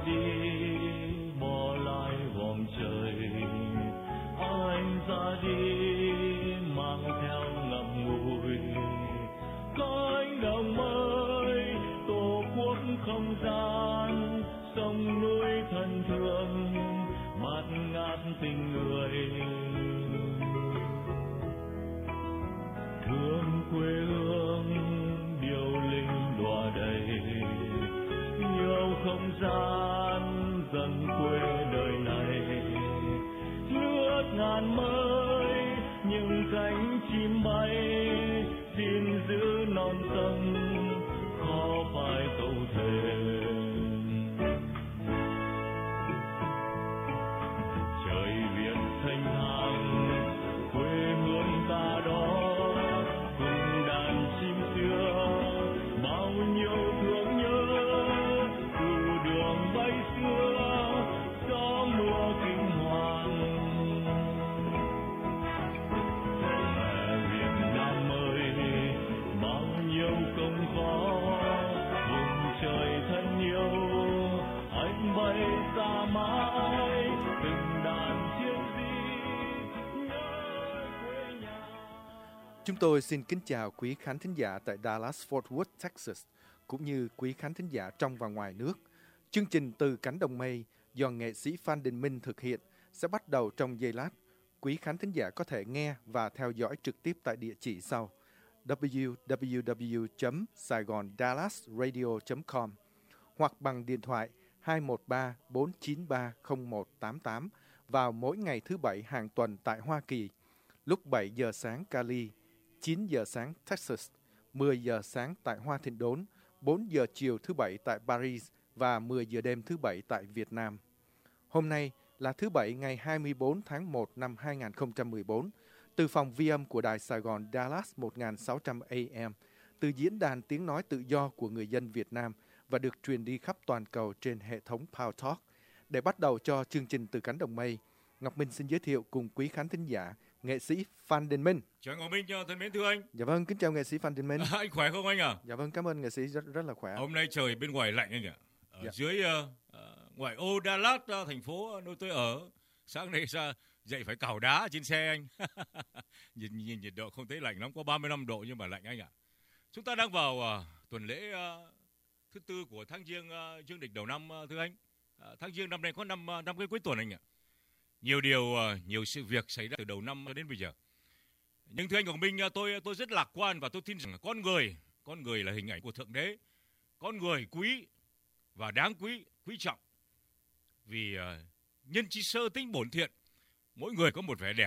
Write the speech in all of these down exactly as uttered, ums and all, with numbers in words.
đi bỏ lại vòng trời, anh ra đi mang theo ngậm ngùi cánh đồng mới tổ quốc không gian sông núi thân thương bạt ngát tình người, thương quê hương điệu linh đọa đầy, yêu không gian dần quê đời này, nước ngàn mới những cánh chim bay, xin giữ non sông khó phải câu thề. Trời Việt thanh thang quê hương ta đó, cùng đàn chim xưa bao nhiêu thương nhớ, từ đường bay xưa gió mùa kinh hoàng. Mẹ Việt Nam ơi bao nhiêu công khó, vùng trời thân yêu anh bay xa mãi, từng đàn chiếc gì nhớ quê nhà. Chúng tôi xin kính chào quý khán thính giả tại Dallas, Fort Worth, Texas, cũng như quý khán thính giả trong và ngoài nước. Chương trình Từ Cánh Đồng Mây do nghệ sĩ Phan Đình Minh thực hiện sẽ bắt đầu trong giây lát. Quý khán thính giả có thể nghe và theo dõi trực tiếp tại địa chỉ sau: w w w chấm saigon dallas radio chấm com hoặc bằng điện thoại hai một ba bốn chín ba không một tám tám vào mỗi ngày thứ Bảy hàng tuần tại Hoa Kỳ, lúc bảy giờ sáng Cali, chín giờ sáng Texas, mười giờ sáng tại Hoa Thịnh Đốn, bốn giờ chiều thứ Bảy tại Paris và mười giờ đêm thứ Bảy tại Việt Nam. Hôm nay là thứ Bảy ngày hai mươi bốn tháng một năm hai nghìn không trăm mười bốn, từ phòng vi âm của Đài Sài Gòn Dallas một nghìn sáu trăm A M, từ diễn đàn tiếng nói tự do của người dân Việt Nam và được truyền đi khắp toàn cầu trên hệ thống Power Talk. Để bắt đầu cho chương trình Từ Cánh Đồng Mây, Ngọc Minh xin giới thiệu cùng quý khán thính giả nghệ sĩ Phan Đình Minh. Chào Ngọc Minh, thân mến thưa anh. Dạ vâng, kính chào nghệ sĩ Phan Đình Minh. À, anh khỏe không anh à? Dạ vâng, cảm ơn nghệ sĩ rất rất là khỏe. Hôm nay trời bên ngoài lạnh anh ạ. Ở Dạ. dưới uh, uh, ngoại ô Dallas, uh, thành phố nơi tôi ở, sáng nay ra dậy phải cào đá trên xe anh. nhìn, nhìn nhiệt độ không thấy lạnh lắm, có ba mươi lăm độ nhưng mà lạnh anh ạ. Chúng ta đang vào uh, tuần lễ uh, thứ tư của tháng Giêng, uh, dương lịch đầu năm uh, thưa anh. Uh, tháng Giêng năm nay có năm uh, năm cái cuối tuần anh ạ. Nhiều điều, uh, nhiều sự việc xảy ra từ đầu năm đến bây giờ. Nhưng thưa anh Ngọc Minh, uh, tôi tôi rất lạc quan và tôi tin rằng con người, con người là hình ảnh của Thượng Đế. Con người quý và đáng quý, quý trọng. Vì uh, nhân chi sơ tính bổn thiện, mỗi người có một vẻ đẹp.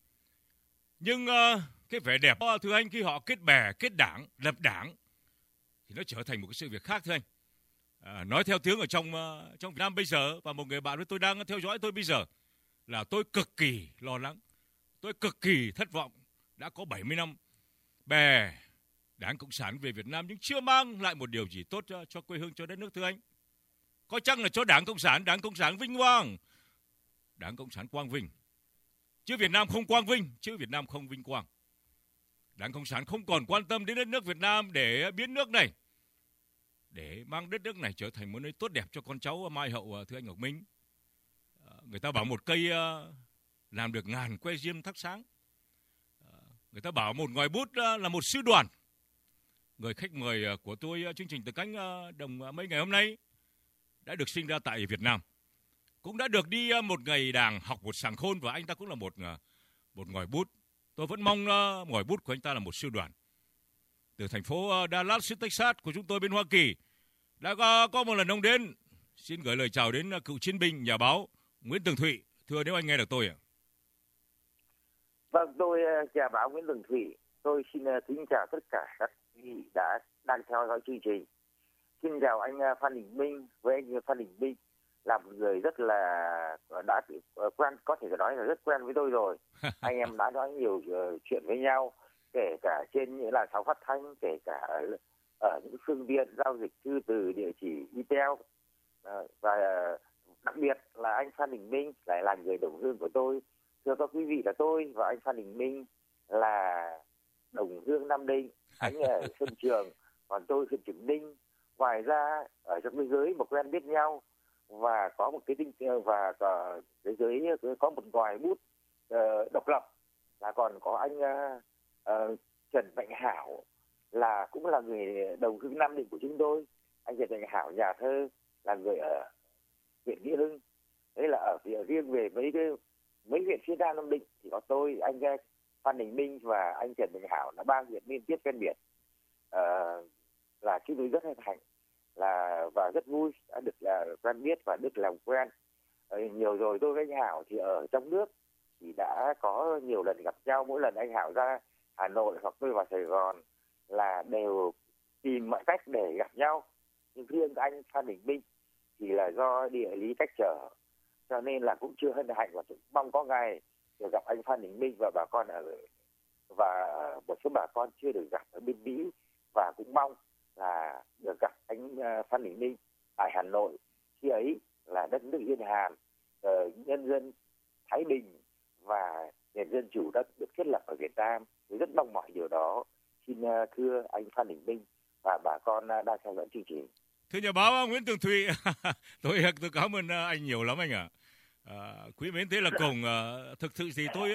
Nhưng uh, cái vẻ đẹp, uh, thưa anh, khi họ kết bè, kết đảng, lập đảng, thì nó trở thành một cái sự việc khác thưa anh. À, nói theo tiếng ở trong uh, trong Việt Nam bây giờ, và một người bạn với tôi đang theo dõi tôi bây giờ, là tôi cực kỳ lo lắng, tôi cực kỳ thất vọng. Đã có bảy mươi năm bè Đảng Cộng sản về Việt Nam nhưng chưa mang lại một điều gì tốt cho, cho quê hương, cho đất nước thưa anh. Có chăng là cho Đảng Cộng sản, Đảng Cộng sản vinh quang, Đảng Cộng sản quang vinh, chứ Việt Nam không quang vinh, chứ Việt Nam không vinh quang. Đảng Cộng sản không còn quan tâm đến đất nước Việt Nam để biến nước này, để mang đất nước này trở thành một nơi tốt đẹp cho con cháu mai hậu thưa anh Ngọc Minh. Người ta bảo một cây làm được ngàn que diêm thắp sáng. Người ta bảo một ngòi bút là một sư đoàn. Người khách mời của tôi chương trình Từ Cánh Đồng Mây ngày hôm nay đã được sinh ra tại Việt Nam, cũng đã được đi một ngày đàng học một sàng khôn, và anh ta cũng là một một ngòi bút. Tôi vẫn mong ngòi bút của anh ta là một sư đoàn. Từ thành phố Dallas, Texas của chúng tôi bên Hoa Kỳ đã có, có một lần ông đến. Xin gửi lời chào đến cựu chiến binh, nhà báo Nguyễn Tường Thụy. Thưa nếu anh nghe được tôi ạ. Vâng, tôi chào báo Nguyễn Tường Thụy. Tôi xin kính chào tất cả các vị đã đang theo dõi chương trình. Xin chào anh Phan Đình Minh. Với anh Phan Đình Minh là một người rất là đã quen, có thể nói là rất quen với tôi rồi. Anh em đã nói nhiều uh, chuyện với nhau, kể cả trên những làn sóng phát thanh, kể cả ở, ở những phương tiện giao dịch thư từ địa chỉ email. Uh, và uh, đặc biệt là anh Phan Đình Minh lại là người đồng hương của tôi. Thưa các quý vị, là tôi và anh Phan Đình Minh là đồng hương Nam Định. Anh ở Xuân Trường, còn tôi huyện Trực Ninh. Ngoài ra ở trong biên giới mà quen biết nhau, và có một cái tinh và thế giới có một ngòi bút uh, độc lập, là còn có anh uh, uh, Trần Mạnh Hảo là cũng là người đồng hương Nam Định của chúng tôi. Anh Trần Mạnh Hảo nhà thơ là người ở huyện Nghĩa Hưng. Đấy là ở phía riêng về mấy cái mấy huyện phía Nam Nam Định thì có tôi, anh Phan Đình Minh và anh Trần Mạnh Hảo là ba huyện liên tiếp ven biển. Uh, là chúng tôi rất hân hạnh là và rất vui đã được là quen biết và được làm quen. Uh, nhiều rồi tôi với anh Hảo thì ở trong nước thì đã có nhiều lần gặp nhau. Mỗi lần anh Hảo ra Hà Nội hoặc tôi vào Sài Gòn là đều tìm mọi cách để gặp nhau. Nhưng riêng anh Phan Đình Minh thì là do địa lý cách trở, cho nên là cũng chưa hân hạnh, và cũng mong có ngày được gặp anh Phan Đình Minh và bà con ở và một số bà con chưa được gặp ở bên Mỹ, và cũng mong là được gặp anh Phan Đình Minh tại Hà Nội. Khi ấy là đất nước Yên Hàn, nhân dân thái bình và nền dân chủ đã được thiết lập ở Việt Nam. Tôi rất mong mỏi điều đó. Xin thưa anh Phan Đình Minh và bà con đang theo dõi chương trình. Thưa nhà báo Nguyễn Tường Thụy, tôi tôi cảm ơn anh nhiều lắm anh ạ. À, quý mến, thế là cùng à, thực sự thì tôi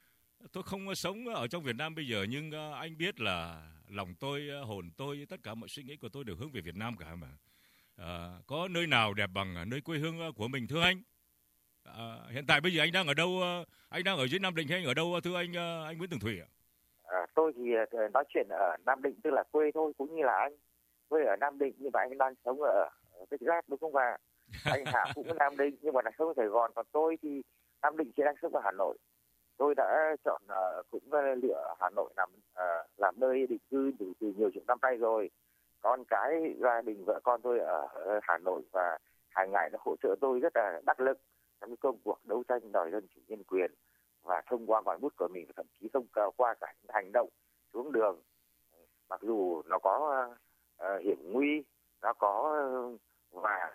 tôi không sống ở trong Việt Nam bây giờ, nhưng anh biết là lòng tôi, hồn tôi, tất cả mọi suy nghĩ của tôi đều hướng về Việt Nam cả mà. À, có nơi nào đẹp bằng nơi quê hương của mình thưa anh? À, hiện tại bây giờ anh đang ở đâu? Anh đang ở dưới Nam Định hay anh ở đâu thưa anh anh Nguyễn Tường Thụy ạ? À, tôi thì nói chuyện ở Nam Định, tức là quê thôi, cũng như là anh quê ở Nam Định, nhưng mà anh đang sống ở Việt Nam đúng không ạ? Anh Hảo cũng ở Nam Định nhưng mà đang sống ở Sài Gòn, còn tôi thì Nam Định chỉ đang sống ở Hà Nội. Tôi đã chọn uh, cũng uh, lựa Hà Nội làm uh, làm nơi định cư từ, từ nhiều chục năm nay rồi. Con cái, gia đình, vợ con tôi ở Hà Nội và hàng ngày nó hỗ trợ tôi rất là đắc lực trong cái công cuộc đấu tranh đòi dân chủ nhân quyền, và thông qua ngòi bút của mình, thậm chí thông qua cả những hành động xuống đường, mặc dù nó có uh, hiểm nguy, nó có uh, và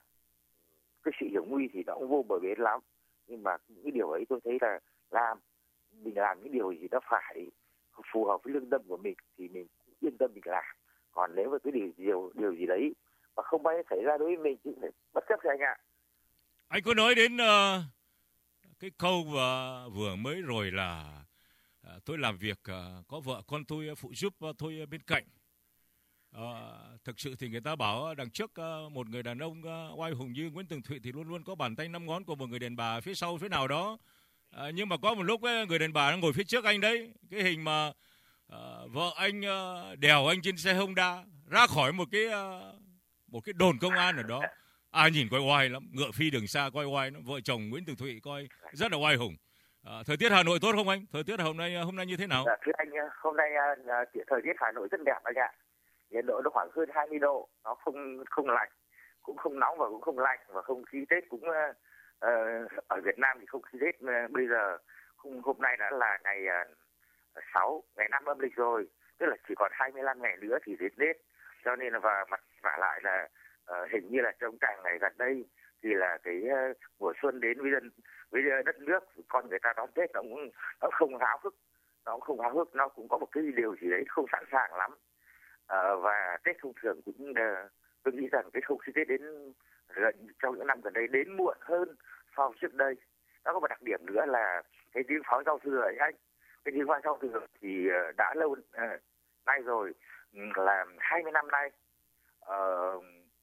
cái sự hiểm nguy thì nó cũng vô bờ bến lắm, nhưng mà những điều ấy tôi thấy là làm mình làm những điều gì nó phải phù hợp với lương tâm của mình thì mình yên tâm mình làm. Còn nếu mà cái điều điều điều gì đấy mà không may xảy ra đối với mình thì phải bất chấp rồi anh ạ. Anh có nói đến uh, cái câu uh, vừa mới rồi là uh, tôi làm việc uh, có vợ con tôi phụ giúp uh, tôi bên cạnh. Uh, thực sự thì người ta bảo đằng trước uh, một người đàn ông uh, oai hùng như Nguyễn Tường Thụy thì luôn luôn có bàn tay năm ngón của một người đàn bà phía sau phía nào đó. Uh, nhưng mà có một lúc ấy, người đàn bà đang ngồi phía trước anh đấy, cái hình mà uh, vợ anh uh, đèo anh trên xe Honda ra khỏi một cái uh, một cái đồn công an ở đó. À, nhìn coi oai lắm, ngựa phi đường xa coi oai lắm. Vợ chồng Nguyễn Tường Thụy coi rất là oai hùng. À, thời tiết Hà Nội tốt không anh? Thời tiết hôm nay hôm nay như thế nào? Dạ, thưa anh, hôm nay uh, thời tiết Hà Nội rất đẹp anh ạ. Nhiệt độ nó khoảng hơn hai mươi độ, nó không không lạnh, cũng không nóng và cũng không lạnh, và không khí Tết cũng uh, uh, ở Việt Nam thì không khí Tết uh, bây giờ không, hôm nay đã là ngày uh, sáu, ngày năm âm lịch rồi, tức là chỉ còn hai mươi lăm ngày nữa thì đến Tết, cho nên là và mặt vả lại là uh, hình như là trong càng ngày gần đây thì là cái uh, mùa xuân đến với dân với đất nước, con người ta đón Tết nó cũng nó không háo hức, nó cũng không háo hức, nó cũng có một cái điều gì đấy không sẵn sàng lắm. Uh, và Tết thông thường cũng uh, tôi nghĩ rằng cái không khí Tết đến gần trong những năm gần đây đến muộn hơn so với trước đây. Nó có một đặc điểm nữa là cái tiếng pháo giao thừa ấy anh, cái tiếng pháo giao thừa thì uh, đã lâu uh, nay rồi, là hai mươi năm nay, uh,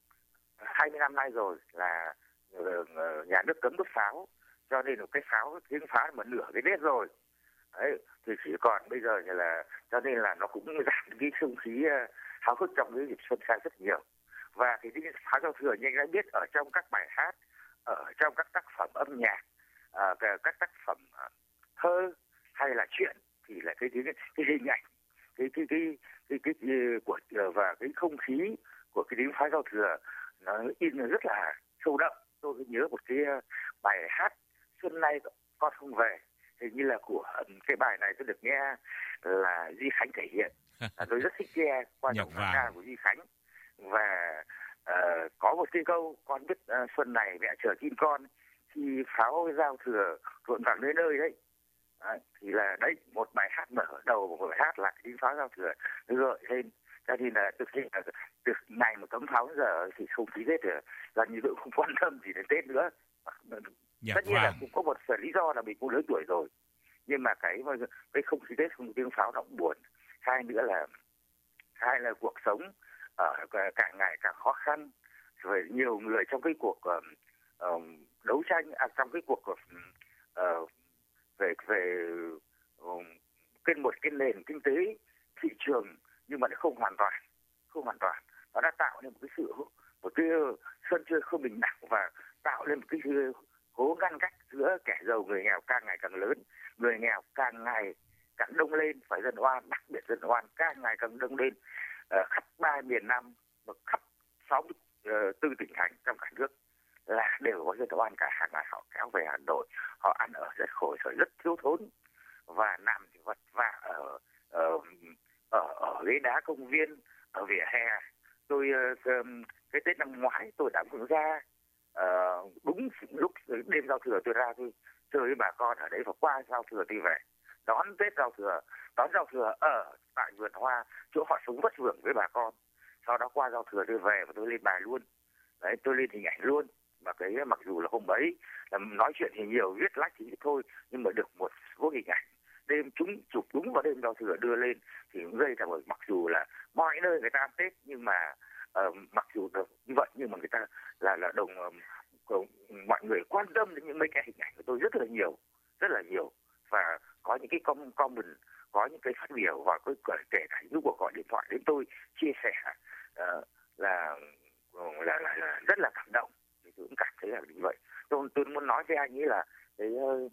hai mươi năm nay rồi là uh, nhà nước cấm đốt pháo, cho nên là cái pháo tiếng pháo mà nửa cái Tết rồi. Đấy, thì chỉ còn bây giờ thì là cho nên là nó cũng giảm cái không khí uh, háo hức trong cái dịp xuân sang rất nhiều. Và thì cái pháo giao thừa như anh đã biết, ở trong các bài hát, ở trong các tác phẩm âm nhạc, uh, các tác phẩm uh, thơ hay là truyện thì là cái cái, cái hình ảnh cái cái cái cái cái, cái của và cái không khí của cái tiếng pháo giao thừa nó in rất là sâu đậm. Tôi nhớ một cái uh, bài hát Xuân Nay Con Không Về, hình như là của cái bài này tôi được nghe là Duy Khánh thể hiện. À, tôi rất thích nghe qua giọng ca của Duy Khánh, và uh, có một cái câu con biết uh, xuân này mẹ chờ tin con khi pháo giao thừa rộn ràng nơi nơi đấy. À, thì là đấy một bài hát mở đầu, một bài hát là tiếng pháo giao thừa gợi lên Cho nên là từ khi là từ ngày mà cấm pháo đến giờ thì không khí Tết là gần như tôi không quan tâm gì đến Tết nữa. Dạ, tất nhiên vâng. là cũng có một phần lý do là mình cũng lớn tuổi rồi, nhưng mà cái cái không khí Tết không tiếng pháo nó cũng buồn. Hai nữa là hai là cuộc sống ở càng ngày càng khó khăn, rồi nhiều người trong cái cuộc uh, uh, đấu tranh à, trong cái cuộc uh, về về uh, cái một cái nền kinh tế thị trường nhưng mà nó không hoàn toàn không hoàn toàn nó đã tạo nên một cái sự một cái sân chơi không bình đẳng và tạo lên một cái hố ngăn cách giữa kẻ giàu người nghèo càng ngày càng lớn. Người nghèo càng ngày càng đông lên, phải dân oan, đặc biệt dân oan càng ngày càng đông lên uh, khắp ba miền Nam và khắp sáu mươi tư tỉnh thành trong cả nước là đều có dân oan cả. Hàng ngày họ kéo về Hà Nội, họ ăn ở rất khổ sở, rất thiếu thốn và nằm vật vã ở ở ở, ở ghế đá công viên, ở vỉa hè. Tôi uh, cái Tết năm ngoái tôi đã cũng ra uh, đúng lúc đêm giao thừa tôi ra tôi chơi với bà con ở đấy, và qua giao thừa tôi về đón Tết giao thừa, đón giao thừa ở tại vườn hoa chỗ họ sống vất vưởng với bà con. Sau đó qua giao thừa tôi về và tôi lên bài luôn, đấy, tôi lên hình ảnh luôn. Mà cái mặc dù là hôm ấy là nói chuyện thì nhiều, viết lách thì thôi, nhưng mà được một số hình ảnh đêm chúng chụp đúng vào đêm giao thừa đưa lên thì cũng gây ra, mặc dù là mọi nơi người ta ăn Tết nhưng mà uh, mặc dù được như vậy nhưng mà người ta là là đồng uh, mọi người quan tâm đến những mấy cái hình ảnh của tôi rất là nhiều, rất là nhiều, và có những cái comment, có những cái phát biểu và có kể cả những cuộc gọi điện thoại đến tôi chia sẻ uh, là, là, là là rất là cảm động. Thì tôi cũng cảm thấy là như vậy. Tôi, tôi muốn nói với anh ấy là cái uh,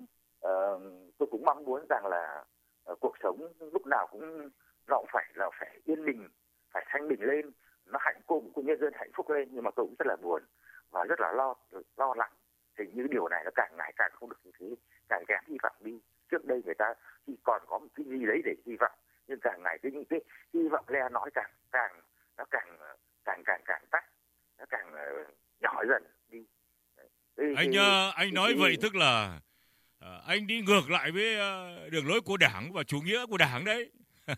tôi cũng mong muốn rằng là uh, cuộc sống lúc nào cũng nó cũng phải là phải yên bình, phải thanh bình lên, nó hạnh phúc của nhân dân hạnh phúc lên. Nhưng mà tôi cũng rất là buồn và rất là lo lo lắng. Thì những điều này nó càng ngày càng không được như thế, càng kém hy vọng đi. Trước đây người ta chỉ còn có một cái gì đấy để hy vọng, nhưng càng ngày cái những cái hy vọng le nói càng càng nó càng càng càng càng tắt, nó càng uh, nhỏ dần đi. Thì, anh thì, uh, anh thì, nói thì, vậy tức là uh, anh đi ngược lại với uh, đường lối của Đảng và chủ nghĩa của Đảng đấy.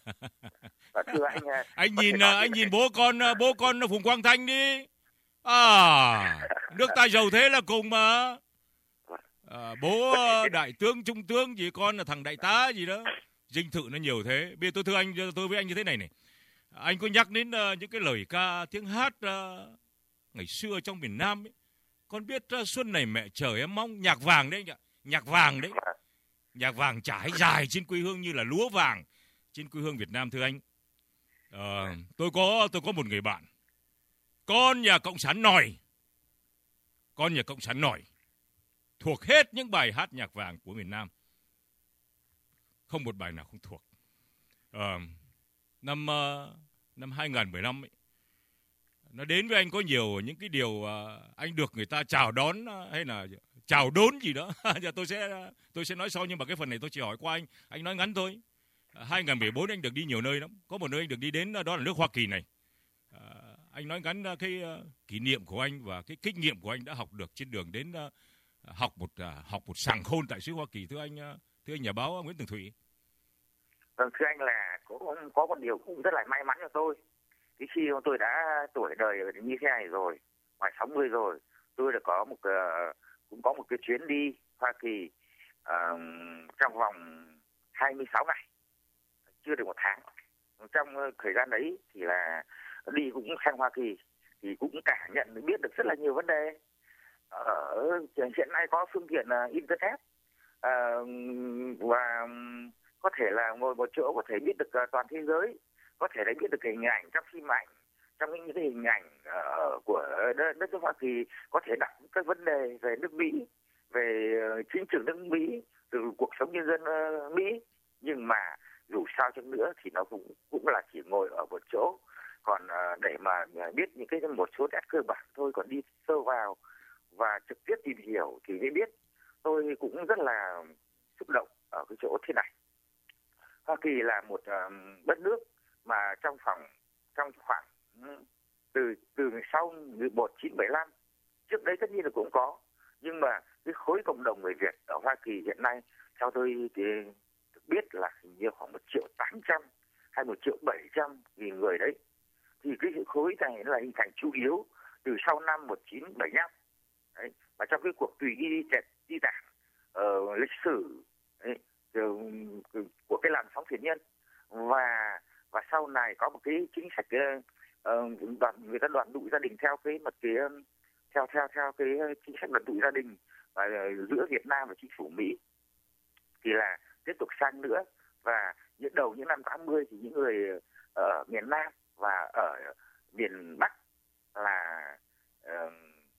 thưa anh, anh nhìn uh, anh nhìn bố con uh, bố con Phùng Quang Thanh đi. À, nước ta giàu thế là cùng mà. À, bố uh, đại tướng, trung tướng gì, con là thằng đại tá gì đó, dinh thự nó nhiều thế. Bây giờ tôi thưa anh, tôi với anh như thế này này, anh có nhắc đến uh, những cái lời ca tiếng hát uh, ngày xưa trong miền Nam ấy. Con biết uh, xuân này mẹ trời em mong, nhạc vàng đấy anh ạ, nhạc vàng đấy, nhạc vàng trải dài trên quê hương như là lúa vàng trên quê hương Việt Nam. Thưa anh, uh, tôi có tôi có một người bạn, con nhà cộng sản nòi, con nhà cộng sản nòi, thuộc hết những bài hát nhạc vàng của miền Nam, không một bài nào không thuộc. Uh, năm uh, năm hai không một năm ấy, nó đến với anh có nhiều những cái điều uh, anh được người ta chào đón uh, hay là chào đón gì đó. Giờ tôi sẽ uh, tôi sẽ nói sau, nhưng mà cái phần này tôi chỉ hỏi qua anh, anh nói ngắn thôi. Uh, hai không một bốn anh được đi nhiều nơi lắm, có một nơi anh được đi đến uh, đó là nước Hoa Kỳ này. Uh, anh nói ngắn uh, cái uh, kỷ niệm của anh và cái kinh nghiệm của anh đã học được trên đường đến uh, học một uh, học một sàng khôn tại xứ Hoa Kỳ. Thưa anh uh, thưa anh nhà báo uh, Nguyễn Tường Thủy. Vâng, thưa anh là có có một điều cũng rất là may mắn cho tôi. Cái khi tôi đã tuổi đời như thế này rồi, ngoài sáu mươi rồi, tôi đã có một uh, cũng có một cái chuyến đi Hoa Kỳ uh, trong vòng hai mươi sáu ngày, chưa được một tháng. Trong uh, thời gian đấy thì là đi cũng sang Hoa Kỳ thì cũng cảm nhận biết được rất là nhiều vấn đề. Ở uh, hiện nay có phương tiện uh, internet uh, và có thể là ngồi một chỗ có thể biết được uh, toàn thế giới, có thể là biết được hình ảnh trong phim ảnh, trong những cái hình ảnh uh, của đất, đất nước Hoa Kỳ, có thể đặt các vấn đề về nước Mỹ, về uh, chính trường nước Mỹ, từ cuộc sống nhân dân uh, Mỹ. Nhưng mà dù sao chăng nữa thì nó cũng cũng là chỉ ngồi ở một chỗ, còn uh, để mà biết những cái một số nét cơ bản thôi, còn đi sâu vào và trực tiếp tìm hiểu thì mới biết. Tôi cũng rất là xúc động ở cái chỗ thế này. Hoa Kỳ là một uh, đất nước mà trong phòng trong khoảng từ từ sau một nghìn chín trăm bảy mươi lăm, trước đấy tất nhiên là cũng có, nhưng mà cái khối cộng đồng người Việt ở Hoa Kỳ hiện nay theo tôi thì biết là hình như khoảng một triệu tám trăm hay một triệu bảy trăm nghìn người đấy. thì cái khối này là hình thành chủ yếu từ sau năm một nghìn chín trăm bảy mươi lăm. Đấy. Và trong cái cuộc tùy ghi di tản uh, lịch sử đấy, của cái làn sóng thiện nhân, và và sau này có một cái chính sách uh, đoàn người ta đoàn tụ gia đình theo cái một cái theo theo theo cái chính sách đoàn tụ gia đình và uh, giữa Việt Nam và chính phủ Mỹ thì là tiếp tục sang nữa. Và những đầu những năm tám mươi thì những người ở miền Nam và ở miền Bắc là uh,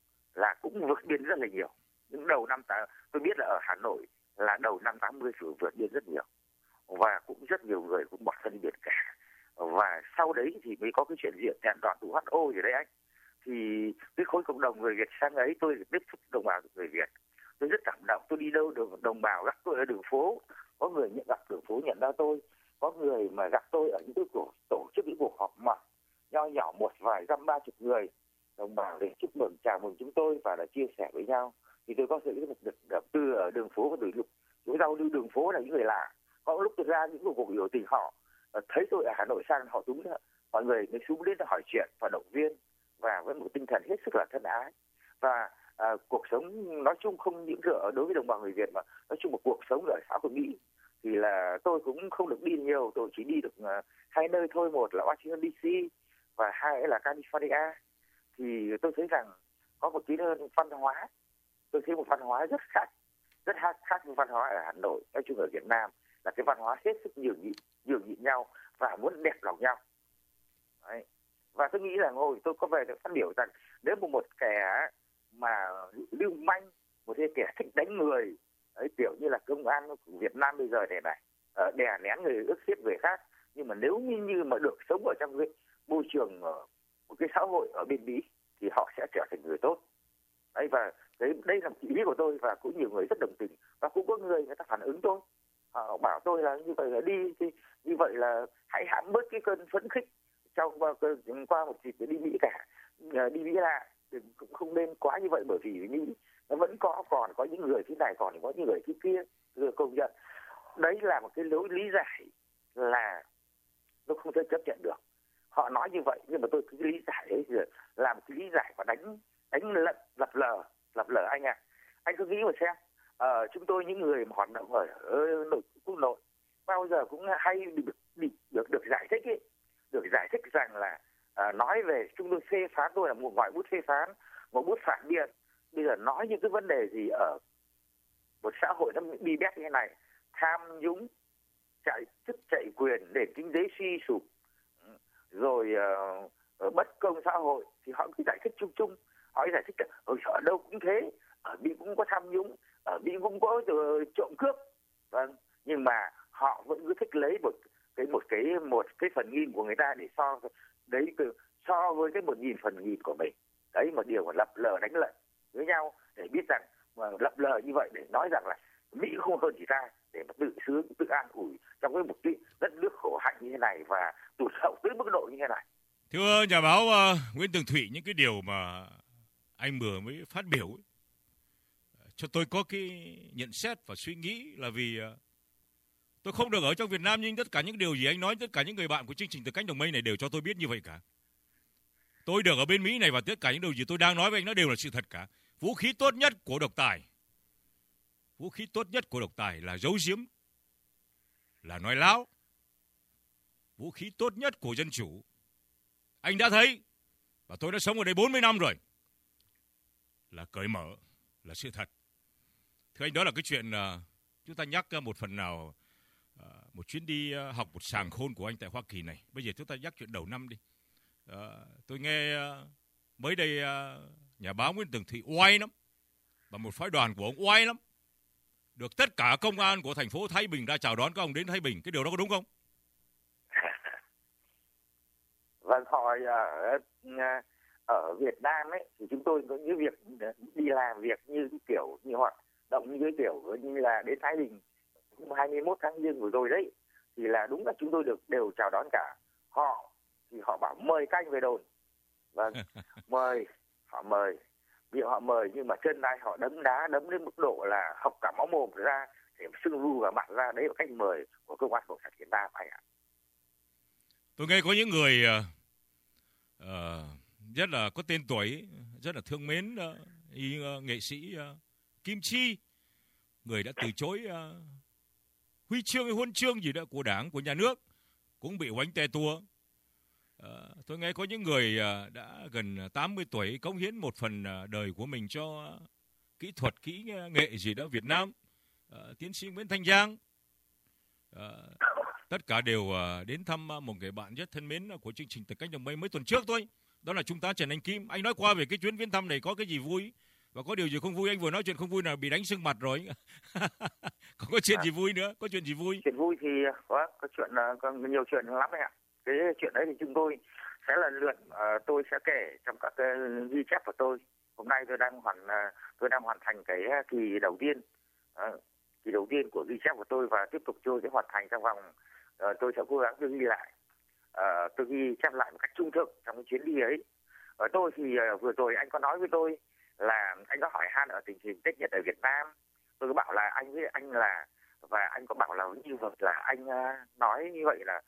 là cũng vượt biên rất là nhiều. Những đầu năm tám tôi biết là ở Hà Nội là đầu năm tám mươi vượt biên rất nhiều, và cũng rất nhiều người cũng bỏ thân biển cả. Và sau đấy thì mới có cái chuyện diện đèn đoàn tụ hát ô gì đấy anh. Thì cái khối cộng đồng người Việt sang ấy, tôi được tiếp xúc đồng bào người Việt, tôi rất cảm động. Tôi đi đâu được đồng bào gặp tôi ở đường phố, có người nhận gặp đường phố nhận ra tôi, có người mà gặp tôi ở những cái cuộc tổ chức những cuộc họp mặt nho nhỏ một vài dăm ba chục người đồng bào để chúc mừng chào mừng chúng tôi và là chia sẻ với nhau. Thì tôi có sự được được từ ở đường phố và từ lúc chỗ giao lưu đường phố là những người lạ. Có lúc tôi ra những cuộc biểu tình họ thấy tôi ở Hà Nội sang họ đúng đó, mọi người mới xuống đến hỏi chuyện và động viên, và với một tinh thần hết sức là thân ái. Và à, cuộc sống nói chung không những ở đối với đồng bào người Việt mà nói chung một cuộc sống ở xã hội Mỹ thì là tôi cũng không được đi nhiều, tôi chỉ đi được uh, hai nơi thôi, một là Washington đê xê và hai là California. Thì tôi thấy rằng có một cái văn hóa, tôi thấy một văn hóa rất khác, rất khác, khác với văn hóa ở Hà Nội, nói chung ở Việt Nam là cái văn hóa hết sức nhường nhịn, nhường nhịn nhau và muốn đẹp lòng nhau. Đấy. Và tôi nghĩ là ngồi tôi có về phát biểu rằng nếu một một kẻ mà lưu manh, một cái kẻ thích đánh người, ấy, kiểu như là công an của Việt Nam bây giờ này này, đè nén người, ức hiếp người khác, nhưng mà nếu như, như mà được sống ở trong cái môi trường một cái xã hội ở bên Mỹ thì họ sẽ trở thành người tốt. Đấy, và đấy, đây là một ý của tôi, và cũng nhiều người rất đồng tình, và cũng có người người ta phản ứng tôi, họ bảo tôi là như vậy là đi thì như vậy là hãy hãm bớt cái cơn phấn khích trong qua, qua một dịp để đi Mỹ cả, đi Mỹ là cũng không nên quá như vậy, bởi vì Mỹ nó vẫn có còn có những người thế này, còn có những người thế kia, người công nhận. Đấy là một cái lối lý giải là tôi không thể chấp nhận được. Họ nói như vậy nhưng mà tôi cứ lý giải đấy là một cái lý giải và đánh đánh lận lập lờ lập lờ anh à. Anh cứ nghĩ mà xem, ờ, chúng tôi những người mà hoạt động ở, ở nội quốc nội bao giờ cũng hay được được được, được giải thích ấy, được giải thích rằng là à, nói về chúng tôi phê phán, tôi là một ngoại bút phê phán, một bút phản biện. Bây giờ nói những cái vấn đề gì ở một xã hội nó bi bét như thế này, tham nhũng, chạy chức chạy quyền, để kinh tế suy sụp, rồi uh, bất công xã hội, thì họ cứ giải thích chung chung, họ giải thích là ở, ở đâu cũng thế, ở Mỹ cũng có tham nhũng, ở Mỹ cũng có uh, trộm cướp, vâng, nhưng mà họ vẫn cứ thích lấy một cái một cái một cái phần nghìn của người ta để so đấy từ so với cái một nghìn phần nghìn của mình. Đấy một điều mà lập lờ đánh lận với nhau, để biết rằng mà lập lờ như vậy để nói rằng là Mỹ không hơn gì ta, để mà tự sướng tự an ủi trong cái một cái đất nước khổ hạnh như thế này và tụt hậu tới mức độ như thế này. Thưa nhà báo uh, Nguyễn Tường Thụy, những cái điều mà anh vừa mới phát biểu ấy, cho tôi có cái nhận xét và suy nghĩ là vì uh, tôi không được ở trong Việt Nam, nhưng tất cả những điều gì anh nói, tất cả những người bạn của chương trình Từ Cánh Đồng Mây này đều cho tôi biết như vậy cả. Tôi được ở bên Mỹ này và tất cả những điều gì tôi đang nói với anh nó đều là sự thật cả. Vũ khí tốt nhất của độc tài, vũ khí tốt nhất của độc tài là giấu giếm, là nói láo. Vũ khí tốt nhất của dân chủ, anh đã thấy, và tôi đã sống ở đây bốn mươi năm rồi, là cởi mở, là sự thật. Thưa anh, đó là cái chuyện uh, chúng ta nhắc uh, một phần nào uh, một chuyến đi uh, học một sàng khôn của anh tại Hoa Kỳ này. Bây giờ chúng ta nhắc chuyện đầu năm đi. Uh, tôi nghe uh, mới đây uh, nhà báo Nguyễn Tường Thụy oai lắm, và một phái đoàn của ông oai lắm, được tất cả công an của thành phố Thái Bình ra chào đón các ông đến Thái Bình. Cái điều đó có đúng không? Vâng, họ ở, ở Việt Nam ấy thì chúng tôi có những việc đi làm việc như kiểu như hoạt động như cái kiểu như là đến Thái Bình hai mươi mốt tháng Giêng vừa rồi đấy, thì là đúng là chúng tôi được đều chào đón cả. Họ thì họ bảo mời các anh về đồn, vâng, mời, họ mời, vì họ mời nhưng mà chân tay họ đấm đá, đấm đến mức độ là học cả máu mồm ra, để sưng ru vào mặt ra. Đấy là cách mời của công an Cộng sản Việt Nam anh ạ. Tôi nghe có những người rất là có tên tuổi, rất là thương mến uh, y uh, nghệ sĩ uh, Kim Chi, người đã từ chối uh, huy chương hay huân chương gì đó của Đảng, của nhà nước, cũng bị oánh te tua. Uh, tôi nghe có những người uh, đã gần tám mươi tuổi cống hiến một phần uh, đời của mình cho uh, kỹ thuật, kỹ nghệ gì đó Việt Nam. Uh, tiến sĩ Nguyễn Thanh Giang. Uh, tất cả đều uh, đến thăm uh, một người bạn rất thân mến của chương trình Từ Cánh Đồng Mây mấy tuần trước thôi. Đó là Trung tá Trần Anh Kim. Anh nói qua về cái chuyến viếng thăm này có cái gì vui và có điều gì không vui. Anh vừa nói chuyện không vui là bị đánh sưng mặt rồi. Còn có chuyện gì vui nữa? Có chuyện gì vui? Chuyện vui thì có, có chuyện có nhiều chuyện lắm đấy ạ. Cái chuyện đấy thì chúng tôi sẽ lần lượt uh, tôi sẽ kể trong các cái ghi chép của tôi. Hôm nay tôi đang hoàn uh, tôi đang hoàn thành cái kỳ đầu tiên, uh, kỳ đầu tiên của ghi chép của tôi, và tiếp tục tôi sẽ hoàn thành trong vòng uh, tôi sẽ cố gắng tôi ghi lại. Uh, tôi ghi chép lại một cách trung thực trong cái chuyến đi ấy. Ở tôi thì uh, vừa rồi anh có nói với tôi là anh có hỏi han ở tình hình Tết Nhật ở Việt Nam. Tôi có bảo là anh với anh là, và anh có bảo là như vậy là anh uh, nói như vậy là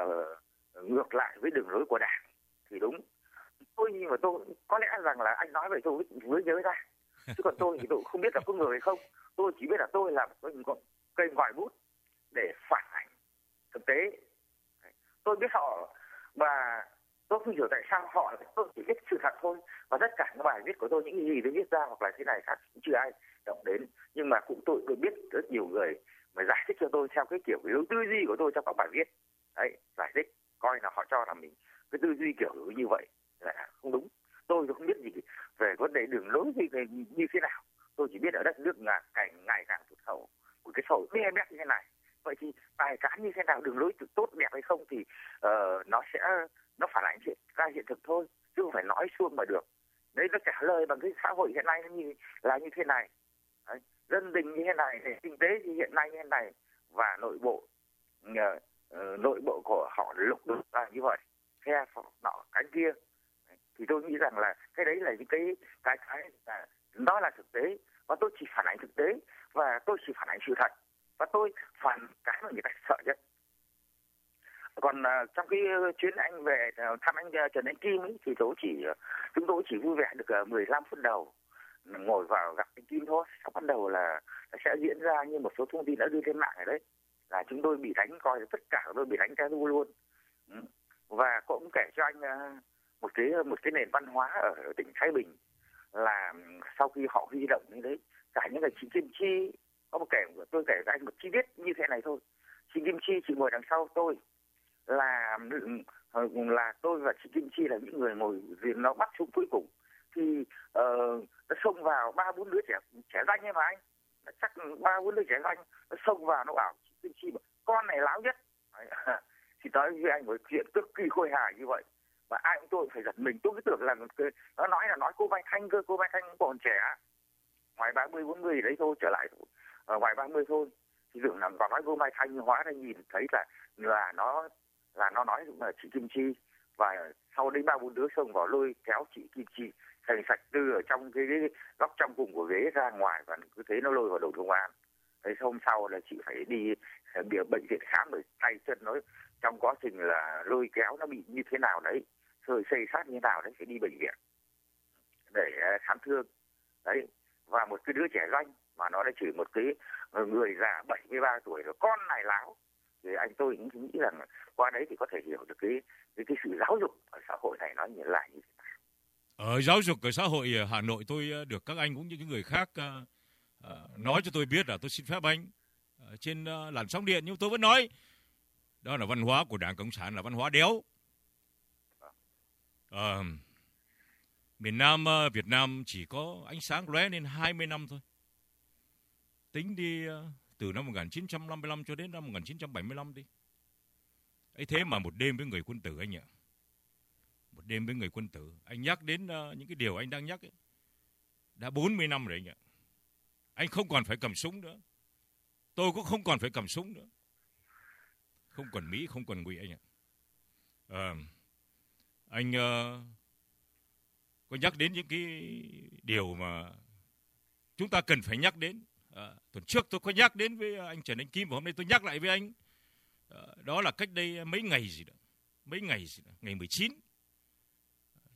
uh, ngược lại với đường lối của Đảng thì đúng. Tôi nhưng mà tôi có lẽ rằng là anh nói vậy tôi mới nhớ ra. Chứ còn tôi thì tôi không biết là có người hay không. Tôi chỉ biết là tôi là cây ngòi bút để phản ảnh thực tế. Tôi biết họ và tôi không hiểu tại sao họ, tôi chỉ biết sự thật thôi. Và tất cả những bài viết của tôi, những gì tôi viết ra hoặc là thế này khác cũng chưa ai động đến. Nhưng mà cũng tôi, tôi biết rất nhiều người mà giải thích cho tôi theo cái kiểu cái tư duy của tôi trong các bài viết. Đấy, giải thích, coi là họ cho là mình cái tư duy kiểu như vậy là không đúng. Tôi không biết gì về vấn đề đường lối gì về như thế nào. Tôi chỉ biết ở đất nước là càng ngày càng tụt hậu, một cái sổ bê bét như thế này. Vậy thì tài cán như thế nào, đường lối tốt đẹp hay không thì uh, nó sẽ nó phản ánh ra hiện thực thôi, chứ không phải nói suông mà được. Đấy, nó trả lời bằng cái xã hội hiện nay nó như là như thế này. Đấy, dân tình như thế này, kinh tế thì hiện nay như thế này, và nội bộ uh, uh, nội bộ của họ lục đục là như vậy, phe nọ cánh kia. Thì tôi nghĩ rằng là cái đấy là những cái cái cái là đó là thực tế, và tôi chỉ phản ảnh thực tế, và tôi chỉ phản ảnh sự thật, và tôi phản cái mà người ta sợ nhất. Còn uh, trong cái chuyến anh về uh, thăm anh uh, Trần Anh Kim ấy, thì tôi chỉ uh, chúng tôi chỉ vui vẻ được uh, mười lăm phút đầu ngồi vào gặp anh Kim thôi. Sau bắt đầu là sẽ diễn ra như một số thông tin đã đưa trên mạng ở đấy, là chúng tôi bị đánh, coi tất cả chúng tôi bị đánh theo luôn. Ừ. Và cũng kể cho anh uh, một cái một cái nền văn hóa ở tỉnh Thái Bình là sau khi họ huy động như đấy, cả những người chị Kim Chi, có một kể tôi kể với anh một chi tiết như thế này thôi. Chị Kim Chi chị ngồi đằng sau tôi, là là tôi và chị Kim Chi là những người ngồi riêng, nó bắt xuống cuối cùng thì uh, nó xông vào ba bốn đứa trẻ trẻ danh ấy mà anh, chắc ba bốn đứa trẻ danh nó xông vào, nó bảo chị Kim Chi con này láo nhất. Thì nói với anh một chuyện cực kỳ khôi hài như vậy, và ai cũng tôi phải giật mình. Tôi cứ tưởng là nó nói là nói cô Mai Thanh cơ, cô Mai Thanh còn trẻ, ngoài ba mươi bốn mươi đấy thôi, trở lại ở ngoài ba mươi thôi, thì tưởng là còn nói cô Mai Thanh, hóa ra nhìn thấy là là nó là nó nói là chị Kim Chi. Và sau đấy ba bốn đứa xông vào lôi kéo chị Kim Chi thành sạch tư ở trong cái, cái góc trong cùng của ghế ra ngoài, và cứ thế nó lôi vào đồn công an. Thế hôm sau là chị phải đi địa bệnh viện khám, rồi tay chân nó trong quá trình là lôi kéo nó bị như thế nào đấy, rồi xây sát như thế nào đấy, phải đi bệnh viện để khám thương đấy. Và một cái đứa trẻ danh mà nó đã chỉ một cái người già bảy mươi ba tuổi rồi, con này láo. Thì anh tôi cũng nghĩ rằng qua đấy thì có thể hiểu được cái cái, cái sự giáo dục ở xã hội này nó như là như thế nào. Ở giáo dục ở xã hội Hà Nội, tôi được các anh cũng như những người khác uh, uh, nói cho tôi biết là tôi xin phép anh uh, trên uh, làn sóng điện, nhưng tôi vẫn nói đó là văn hóa của Đảng Cộng sản, là văn hóa đéo. Uh, miền Nam uh, Việt Nam chỉ có ánh sáng lóe lên hai mươi năm thôi. Tính đi uh, từ năm một nghìn chín trăm năm mươi lăm cho đến năm một nghìn chín trăm bảy mươi lăm đi. ấy thế mà một đêm với người quân tử anh ạ. Một đêm với người quân tử. Anh nhắc đến uh, những cái điều anh đang nhắc ấy. Đã bốn mươi năm rồi anh ạ. Anh không còn phải cầm súng nữa. Tôi cũng không còn phải cầm súng nữa. Không còn Mỹ, không còn Ngụy anh ạ. À, anh uh, có nhắc đến những cái điều mà chúng ta cần phải nhắc đến. À, tuần trước tôi có nhắc đến với anh Trần Anh Kim, và hôm nay tôi nhắc lại với anh. À, đó là cách đây mấy ngày gì đó. Mấy ngày gì đó, ngày mười chín.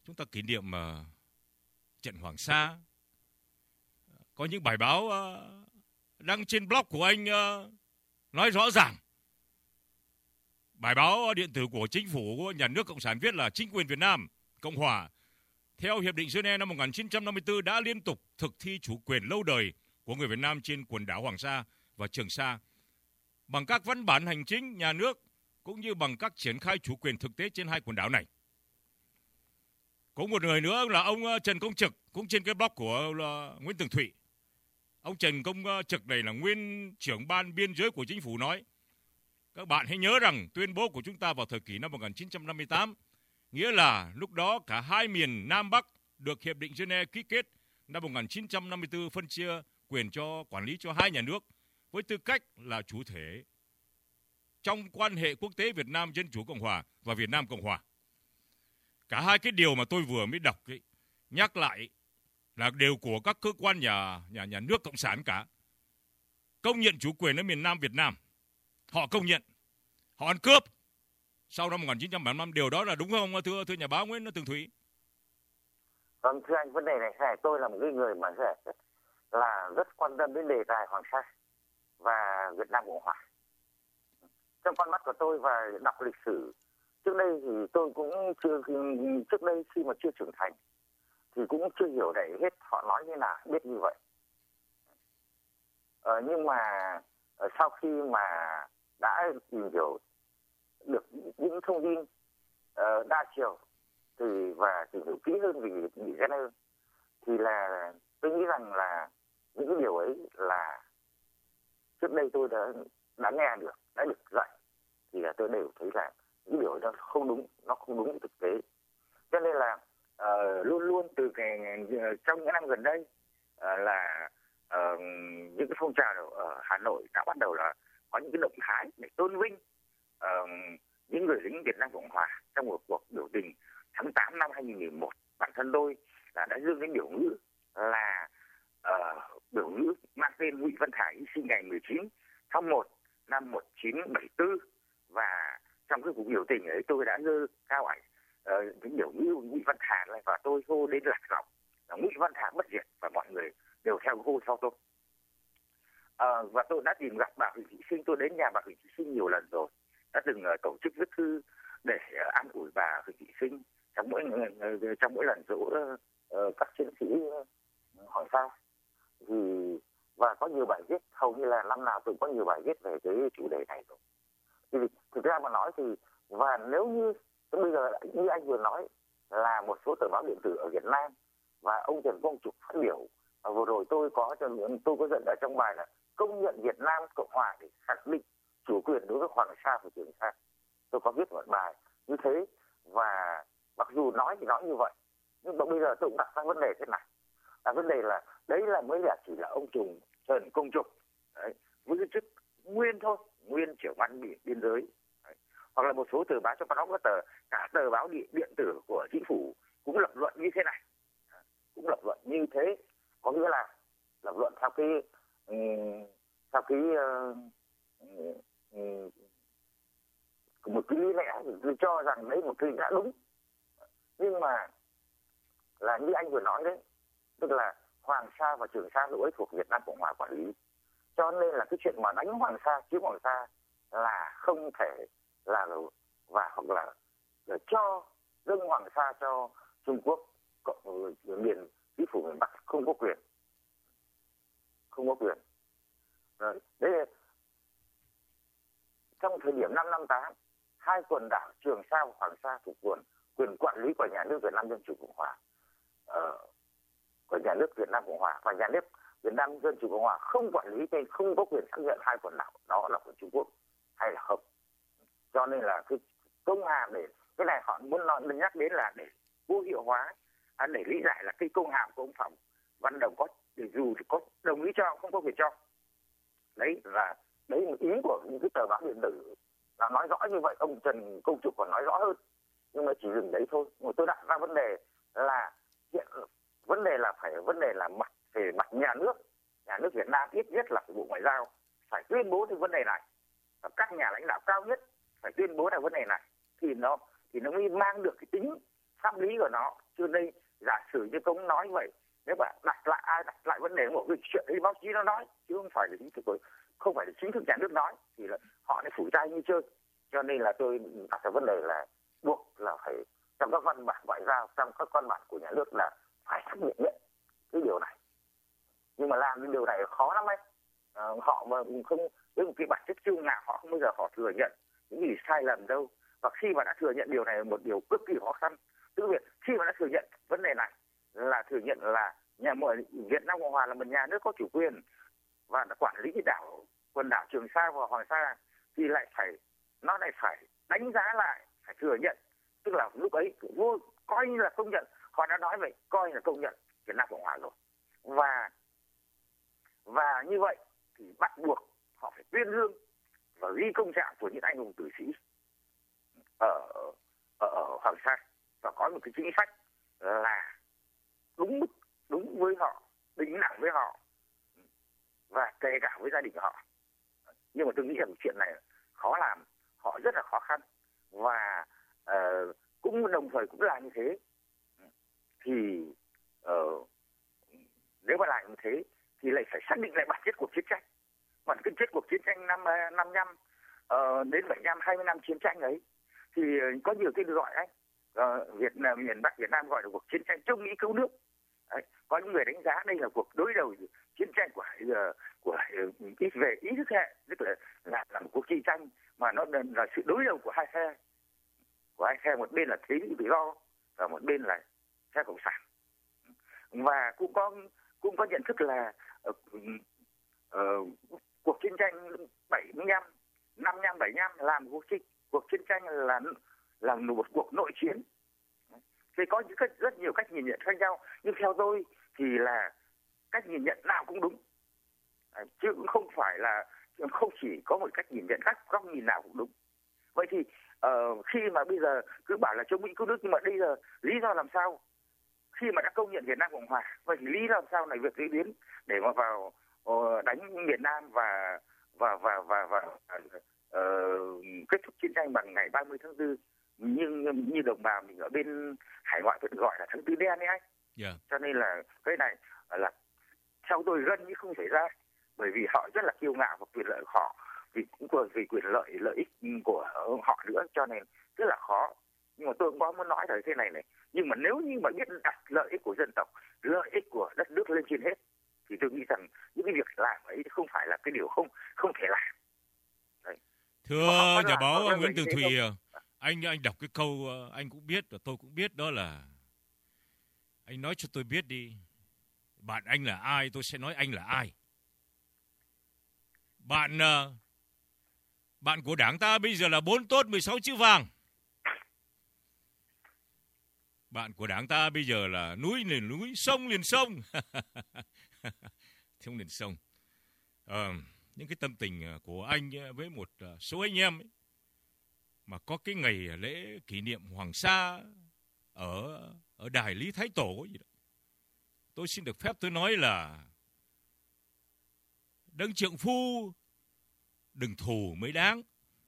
chúng ta kỷ niệm uh, trận Hoàng Sa. Có những bài báo uh, đăng trên blog của anh uh, nói rõ ràng. Bài báo điện tử của chính phủ của nhà nước Cộng sản viết là chính quyền Việt Nam Cộng hòa theo Hiệp định Geneva năm một nghìn chín trăm năm mươi tư đã liên tục thực thi chủ quyền lâu đời của người Việt Nam trên quần đảo Hoàng Sa và Trường Sa bằng các văn bản hành chính nhà nước cũng như bằng các triển khai chủ quyền thực tế trên hai quần đảo này. Có một người nữa là ông Trần Công Trực, cũng trên cái blog của Nguyễn Tường Thụy. Ông Trần Công Trực này là nguyên trưởng ban biên giới của chính phủ nói: các bạn hãy nhớ rằng tuyên bố của chúng ta vào thời kỳ năm một nghìn chín trăm năm mươi tám, nghĩa là lúc đó cả hai miền Nam Bắc được Hiệp định Geneva ký kết năm một nghìn chín trăm năm mươi tư phân chia quyền cho quản lý cho hai nhà nước với tư cách là chủ thể trong quan hệ quốc tế Việt Nam Dân Chủ Cộng Hòa và Việt Nam Cộng Hòa. Cả hai cái điều mà tôi vừa mới đọc ấy, nhắc lại là đều của các cơ quan nhà, nhà, nhà nước Cộng sản cả. Công nhận chủ quyền ở miền Nam Việt Nam. Họ công nhận. Họ ăn cướp. Sau năm một nghìn chín trăm bảy mươi lăm, điều đó là đúng không thưa thưa nhà báo Nguyễn Tường Thụy? Vâng, thưa anh, vấn đề này này tôi là một cái người mà là rất quan tâm đến đề tài Hoàng Sa và Việt Nam Cộng Hòa. Trong con mắt của tôi và đọc lịch sử trước đây thì tôi cũng chưa trước đây khi mà chưa trưởng thành thì cũng chưa hiểu để hết họ nói như nào, biết như vậy. Ờ, nhưng mà sau khi mà đã tìm hiểu được những thông tin uh, đa chiều thì và tìm hiểu kỹ hơn về nghị Geneva thì là tôi nghĩ rằng là những cái điều ấy là trước đây tôi đã đã nghe được, đã được dạy thì là tôi đều thấy là những điều đó không đúng, nó không đúng với thực tế. Cho nên là uh, luôn luôn từ cái trong những năm gần đây uh, là uh, những cái phong trào ở Hà Nội đã bắt đầu là có những cái động thái để tôn vinh uh, những người lính Việt Nam Cộng Hòa trong một cuộc biểu tình tháng tám năm hai nghìn không trăm mười một. Bản thân tôi là đã dương đến biểu ngữ là uh, biểu ngữ mang tên Ngụy Văn Thả hy sinh ngày mười chín tháng một năm một nghìn chín trăm bảy mươi tư, và trong cái cuộc biểu tình ấy tôi đã giơ cao ảnh uh, những biểu ngữ Ngụy Văn Thả này và tôi hô đến lạc giọng là Ngụy Văn Thả bất diệt, và mọi người đều theo hô sau tôi. Uh, và tôi đã tìm gặp bà Huỳnh Thị Sinh, tôi đến nhà bà Huỳnh Thị Sinh nhiều lần rồi, đã từng uh, tổ chức viết thư để uh, an ủi bà Huỳnh Thị Sinh trong mỗi uh, trong mỗi lần dỗ uh, các chiến sĩ uh, Hoàng Sa. Thì và có nhiều bài viết, hầu như là năm nào tôi có nhiều bài viết về cái chủ đề này rồi. Thì thực ra mà nói thì và nếu như bây giờ như anh vừa nói là một số tờ báo điện tử ở Việt Nam và ông Trần Công Trục phát biểu uh, vừa rồi tôi có tôi có dẫn ở trong bài là công nhận Việt Nam Cộng Hòa để khẳng định chủ quyền đối với Hoàng Sa và Trường Sa. Tôi có viết một bài như thế, và mặc dù nói thì nói như vậy, nhưng mà bây giờ tôi cũng đặt ra vấn đề thế này. Là vấn đề là đấy là mới là chỉ là ông Trùng Trần Công Trục đấy, với cái chức nguyên thôi, nguyên trưởng ban biên, biên giới đấy. Hoặc là một số tờ báo, trong đó có tờ cả tờ báo điện, điện tử của chính phủ cũng lập luận như thế này, cũng lập luận như thế, có nghĩa là lập luận theo cái um, theo cái uh, um, một cái lý lẽ thì tôi cho rằng đấy một cái đã đúng, nhưng mà là như anh vừa nói đấy, tức là Hoàng Sa và Trường Sa lỗi thuộc Việt Nam Cộng Hòa quản lý, cho nên là cái chuyện mà đánh Hoàng Sa, chiếm Hoàng Sa là không thể là và hoặc là, là cho dâng Hoàng Sa cho Trung Quốc, miền chính phủ miền Bắc không có quyền, không có quyền. Rồi, đấy là trong thời điểm năm năm tám, hai quần đảo Trường Sa và Hoàng Sa thuộc quyền quyền quản lý của nhà nước Việt Nam Dân Chủ Cộng Hòa, uh, của nhà nước Việt Nam Cộng Hòa, và nhà nước Việt Nam Dân Chủ Cộng Hòa không quản lý nên không có quyền xác nhận hai quần đảo đó là của Trung Quốc hay là không. Cho nên là cái công hàm để cái này họ muốn nói nhắc đến là để vô hiệu hóa, để lý giải là cái công hàm của ông Phạm Văn Đồng có để dù có đồng ý cho không có quyền cho. Đấy là đấy là ý của những cái tờ báo điện tử là nói rõ như vậy. Ông Trần Công Trục còn nói rõ hơn, nhưng mà chỉ dừng đấy thôi. Mà tôi đặt ra vấn đề là hiện vấn đề là phải vấn đề là mặt về mặt nhà nước, nhà nước Việt Nam ít nhất là Bộ Ngoại giao phải tuyên bố cái vấn đề này, và các nhà lãnh đạo cao nhất phải tuyên bố là vấn đề này, thì nó thì nó mới mang được cái tính pháp lý của nó. Cho nên giả sử như công nói vậy, nếu mà đặt lại ai đặt lại vấn đề một cái chuyện ấy báo chí nó nói chứ không phải là chính thức, không phải là chính thức nhà nước nói thì là họ lại phủ tay như chơi. Cho nên là tôi đặt ra vấn đề là buộc là phải trong các văn bản ngoại giao, trong các văn bản của nhà nước là phải xác nhận nhận cái điều này. Nhưng mà làm cái điều này khó lắm ấy. À, họ mà không với một cái bản chất kiêu ngạo, họ không bao giờ họ thừa nhận những gì sai lầm đâu. Và khi mà đã thừa nhận điều này là một điều cực kỳ khó khăn. Tức là khi mà đã thừa nhận vấn đề này là thừa nhận là nhà Việt Nam Cộng Hòa là một nhà nước có chủ quyền và quản lý đảo quần đảo Trường Sa và Hoàng Sa, thì lại phải nó lại phải đánh giá lại, phải thừa nhận. Tức là lúc ấy vô coi như là công nhận, họ đã nói vậy, coi như là công nhận Việt Nam Cộng Hòa rồi. Và và như vậy thì bắt buộc họ phải tuyên dương và ghi công trạng của những anh hùng tử sĩ ở, ở ở Hoàng Sa và có một cái chính sách là đúng mức, đúng với họ, bình đẳng với họ và kể cả với gia đình họ. Nhưng mà tôi nghĩ rằng chuyện này khó làm, họ rất là khó khăn và uh, cũng đồng thời cũng là như thế thì uh, nếu mà làm như thế thì lại phải xác định lại bản chất cuộc chiến tranh. Bản chất cuộc chiến tranh năm năm năm uh, đến bảy năm hai mươi năm chiến tranh ấy thì có nhiều cái gọi ấy uh, Việt Nam, miền Bắc Việt Nam gọi là cuộc chiến tranh chống Mỹ cứu nước. Đấy, có những người đánh giá đây là cuộc đối đầu chiến tranh của uh, của uh, về ý thức hệ, tức là là, là một cuộc chiến tranh mà nó là sự đối đầu của hai phe, của hai phe, một bên là thế tự do và một bên là phe cộng sản. Và cũng có cũng có nhận thức là uh, uh, cuộc chiến tranh bảy mươi lăm, năm mươi lăm, bảy mươi lăm làm cuộc chiến cuộc chiến tranh là là một cuộc nội chiến. Thì có những cách, rất nhiều cách nhìn nhận khác nhau, nhưng theo tôi thì là cách nhìn nhận nào cũng đúng, à, chứ cũng không phải là không chỉ có một cách nhìn nhận khác, góc nhìn nào cũng đúng. Vậy thì uh, khi mà bây giờ cứ bảo là chống Mỹ cứu nước, nhưng mà bây giờ lý do làm sao khi mà đã công nhận Việt Nam Cộng Hòa, vậy thì lý do làm sao này việc diễn biến để mà vào uh, đánh miền Nam và và và và, và uh, kết thúc chiến tranh bằng ngày ba mươi tháng tư, nhưng như đồng bào mình ở bên hải ngoại vẫn gọi là tháng tư đen ấy anh. Yeah. Cho nên là cái này là theo tôi gần như không xảy ra, bởi vì họ rất là kiêu ngạo và quyền lợi của họ, vì cũng vừa vì quyền lợi lợi ích của họ nữa, cho nên rất là khó. Nhưng mà tôi cũng có muốn nói là thế này này, nhưng mà nếu như mà biết đặt lợi ích của dân tộc, lợi ích của đất nước lên trên hết, thì tôi nghĩ rằng những cái việc làm ấy không phải là cái điều không không thể làm. Đấy. Thưa nhà báo Nguyễn Tường Thụy, anh anh đọc cái câu anh cũng biết và tôi cũng biết, đó là anh nói cho tôi biết đi, bạn anh là ai, tôi sẽ nói anh là ai. Bạn bạn của Đảng ta bây giờ là bốn tốt mười sáu chữ vàng. Bạn của Đảng ta bây giờ là núi liền núi, sông liền sông. Sông liền sông. À, những cái tâm tình của anh với một số anh em ấy, mà có cái ngày lễ kỷ niệm Hoàng Sa ở ở đài Lý Thái Tổ gì đó. Tôi xin được phép tôi nói là đấng trượng phu đừng thù mới đáng,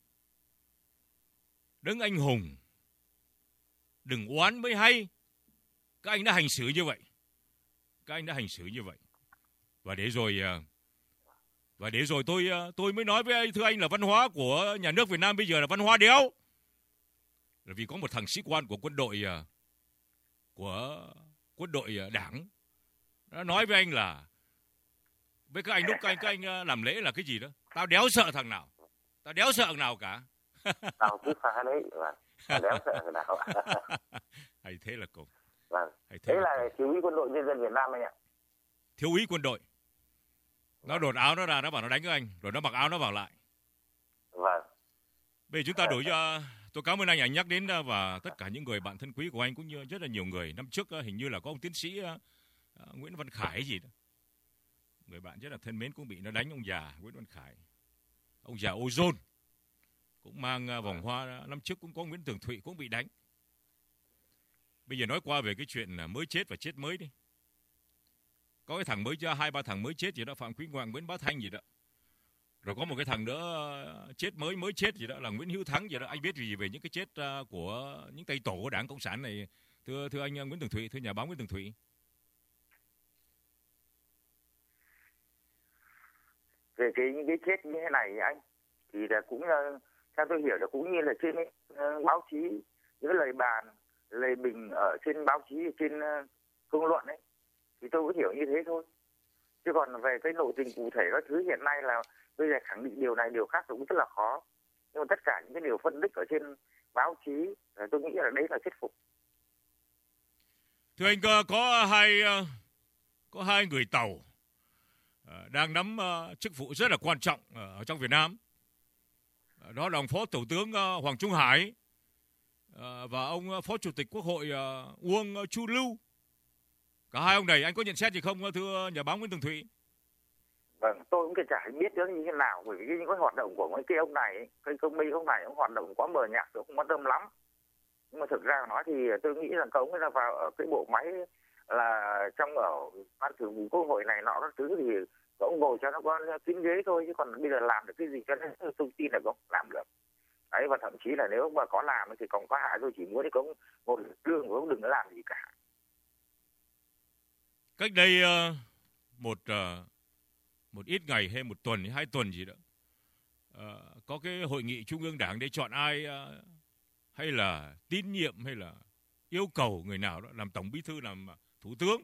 đấng anh hùng đừng oán mới hay. Các anh đã hành xử như vậy, các anh đã hành xử như vậy, và để rồi và để rồi tôi tôi mới nói với anh, thưa anh, là văn hóa của nhà nước Việt Nam bây giờ là văn hóa đéo. Là vì có một thằng sĩ quan của quân đội của quân đội Đảng đã nói với anh là với các anh lúc các anh các anh làm lễ là cái gì đó, tao đéo sợ thằng nào, tao đéo sợ thằng nào cả. Tao cứ phá đấy, tao đéo sợ thằng nào. Hay thế là cùng. Vâng. Hay thế thế là thiếu úy quân đội nhân dân Việt Nam anh ạ. Thiếu úy quân đội. Nó đột áo nó ra, nó bảo nó đánh các anh, rồi nó mặc áo nó vào lại. Vâng. Bây giờ chúng ta đổi cho, tôi cảm ơn anh anh nhắc đến và tất cả những người bạn thân quý của anh cũng như rất là nhiều người. Năm trước hình như là có ông tiến sĩ uh, Nguyễn Văn Khải gì đó, người bạn rất là thân mến, cũng bị nó đánh ông già Nguyễn Văn Khải, ông già ozone cũng mang uh, vòng hoa. Năm trước cũng có Nguyễn Tường Thụy cũng bị đánh. Bây giờ nói qua về cái chuyện là mới chết và chết mới đi. Có cái thằng mới cho hai ba thằng mới chết gì đó, Phạm Quý Hoàng, Nguyễn Bá Thanh gì đó. Rồi có một cái thằng nữa chết mới mới chết gì đó là Nguyễn Hữu Thắng gì đó. Anh biết gì về những cái chết của những tay tổ của Đảng Cộng sản này Thưa thưa anh Nguyễn Tường Thụy, thưa nhà báo Nguyễn Tường Thụy. Về cái những cái chết như thế này anh thì là cũng theo tôi hiểu là cũng như là trên uh, báo chí, những cái lời bàn, lời bình ở trên báo chí, trên uh, công luận ấy, thì tôi cũng hiểu như thế thôi. Chứ còn về cái nội tình cụ thể các thứ hiện nay là bây giờ khẳng định điều này điều khác cũng rất là khó. Nhưng mà tất cả những cái điều phân tích ở trên báo chí tôi nghĩ là đấy là thuyết phục. Thưa anh, có, có hai có hai người Tàu đang nắm chức vụ rất là quan trọng ở trong Việt Nam. Đó là ông Phó Thủ tướng Hoàng Trung Hải và ông Phó Chủ tịch Quốc hội Uông Chu Lưu. Cả hai ông này anh có nhận xét gì không, thưa nhà báo Nguyễn Tường Thụy? Vâng, tôi cũng chả biết được như thế nào, bởi vì những cái hoạt động của mấy cái ông này, cái công ty ông này ông hoạt động quá mờ nhạt, tôi không quan tâm lắm. Nhưng mà thực ra nói thì tôi nghĩ rằng ông ấy là vào ở cái bộ máy là trong ở ban thường vụ Quốc hội này nọ các thứ thì ông ngồi cho nó có kín ghế thôi, chứ còn bây giờ làm được cái gì cho nên thông tin là không làm được. Đấy, và thậm chí là nếu mà có làm thì còn có hại, tôi chỉ muốn thì có một lương của ông đừng có làm gì cả. Cách đây uh, một uh, một ít ngày hay một tuần hay hai tuần gì đó, uh, có cái hội nghị Trung ương Đảng để chọn ai uh, hay là tín nhiệm hay là yêu cầu người nào đó làm tổng bí thư, làm thủ tướng.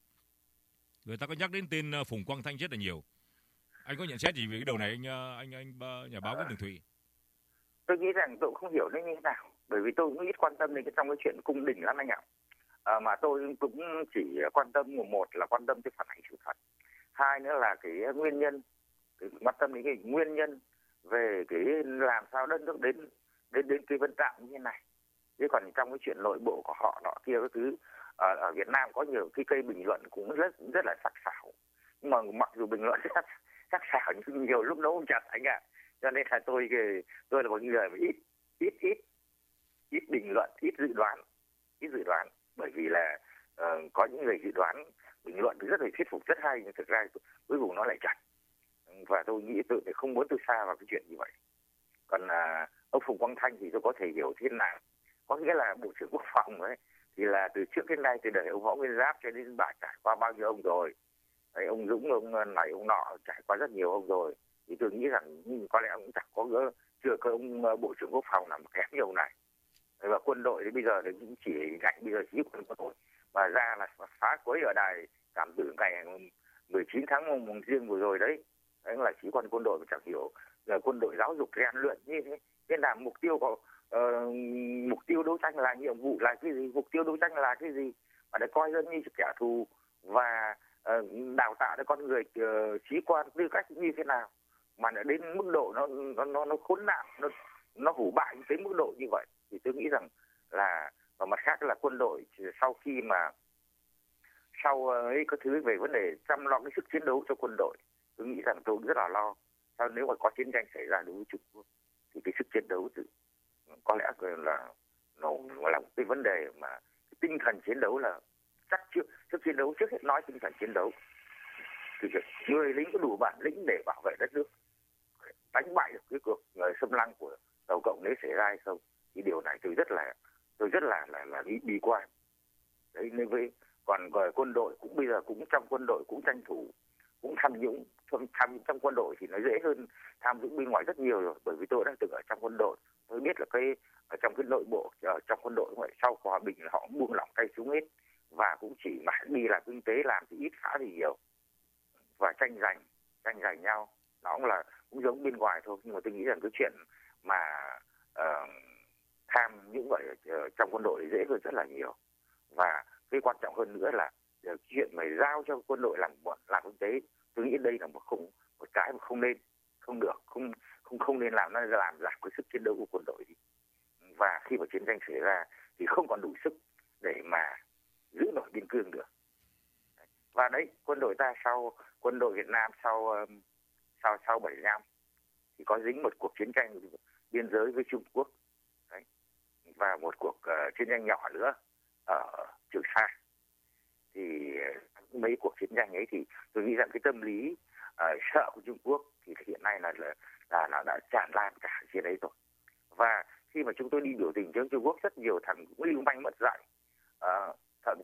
Người ta có nhắc đến tên uh, Phùng Quang Thanh rất là nhiều. Anh có nhận xét gì về cái điều này anh anh anh, anh nhà báo Nguyễn Tường Thụy? Tôi nghĩ rằng tôi cũng không hiểu nó như thế nào, bởi vì tôi cũng ít quan tâm đến cái trong cái chuyện cung đình lắm anh ạ. À, mà tôi cũng chỉ quan tâm, một là quan tâm tới phản ánh sự thật, hai nữa là cái nguyên nhân, cái quan tâm đến cái nguyên nhân về cái làm sao đất nước đến đến đến cái vấn trạng như thế này. Chứ còn trong cái chuyện nội bộ của họ nọ kia cái thứ ở, ở Việt Nam có nhiều cái cây bình luận cũng rất rất là sắc sảo, nhưng mà mặc dù bình luận rất sắc sảo nhưng nhiều lúc nó không chặt anh ạ. Cho nên là tôi tôi là một người mà ít ít ít ít bình luận, ít dự đoán, ít dự đoán. Bởi vì là uh, có những người dự đoán bình luận rất là thuyết phục, rất hay, nhưng thực ra cuối cùng nó lại chặt. Và tôi nghĩ tôi không muốn tôi xa vào cái chuyện như vậy. Còn uh, ông Phùng Quang Thanh thì tôi có thể hiểu thế nào. Có nghĩa là Bộ trưởng Quốc phòng ấy, thì là từ trước đến nay, từ đời ông Võ Nguyên Giáp cho đến bà trải qua bao nhiêu ông rồi. Đấy, ông Dũng, ông này, ông nọ trải qua rất nhiều ông rồi. Thì tôi nghĩ rằng có lẽ ông chẳng có gỡ, chưa có ông Bộ trưởng Quốc phòng nào mà kém nhiều này. Và quân đội thì bây giờ cũng chỉ gạch bây giờ chỉ quân đội mà ra là phá quấy ở đài Cảm Tử ngày mười chín tháng mùng riêng vừa rồi đấy, đấy là chỉ quân quân đội mà chẳng hiểu là quân đội giáo dục rèn luyện như thế. Nên là mục tiêu của uh, mục tiêu đấu tranh là nhiệm vụ là cái gì, mục tiêu đấu tranh là cái gì mà để coi dân như kẻ thù và uh, đào tạo cho con người uh, sĩ quan tư cách như thế nào mà đến mức độ nó nó nó khốn nạn, nó nó hủ bại tới mức độ như vậy. Thì tôi nghĩ rằng là, và mặt khác là quân đội sau khi mà sau ấy có thứ về vấn đề chăm lo cái sức chiến đấu cho quân đội, tôi nghĩ rằng tôi rất là lo. Sao nếu mà có chiến tranh xảy ra đối với Trung Quốc thì cái sức chiến đấu tự, có lẽ là nó là một cái vấn đề mà cái tinh thần chiến đấu là chắc trước sức chiến đấu trước hết nói tinh thần chiến đấu. Thì người lính có đủ bản lĩnh để bảo vệ đất nước, đánh bại được cái cuộc xâm lăng của Tàu Cộng nếu xảy ra hay không, thì điều này tôi rất là tôi rất là là là bi, bi quan. Đấy, nên với còn về quân đội cũng bây giờ cũng trong quân đội cũng tranh thủ, cũng tham nhũng, tham trong quân đội thì nó dễ hơn tham nhũng bên ngoài rất nhiều rồi, bởi vì tôi đã từng ở trong quân đội, tôi biết là cái ở trong cái nội bộ ở trong quân đội vậy, sau hòa bình là họ buông lỏng tay xuống hết và cũng chỉ mãi đi làm kinh tế, làm thì ít phá thì nhiều và tranh giành tranh giành nhau, nó cũng là cũng giống bên ngoài thôi. Nhưng mà tôi nghĩ rằng cái chuyện mà uh, tham nhũng vậy uh, trong quân đội thì dễ hơn rất là nhiều. Và cái quan trọng hơn nữa là uh, chuyện mà giao cho quân đội làm làm kinh tế, tôi nghĩ đây là một không một cái mà không nên, không được, không không không nên làm, nó làm giảm cái sức chiến đấu của quân đội đi. Và khi mà chiến tranh xảy ra thì không còn đủ sức để mà giữ nổi biên cương được. Và đấy, quân đội ta sau quân đội Việt Nam sau um, sau sau bảy mươi lăm thì có dính một cuộc chiến tranh biên giới với Trung Quốc, đấy, và một cuộc uh, chiến tranh nhỏ nữa ở Trường Sa. Thì uh, mấy cuộc chiến tranh ấy thì tôi nghĩ rằng cái tâm lý uh, sợ của Trung Quốc thì hiện nay là là là, là đã tràn lan cả trên đấy rồi. Và khi mà chúng tôi đi biểu tình chống Trung Quốc, rất nhiều thằng cũng lưu manh mất dạy, uh,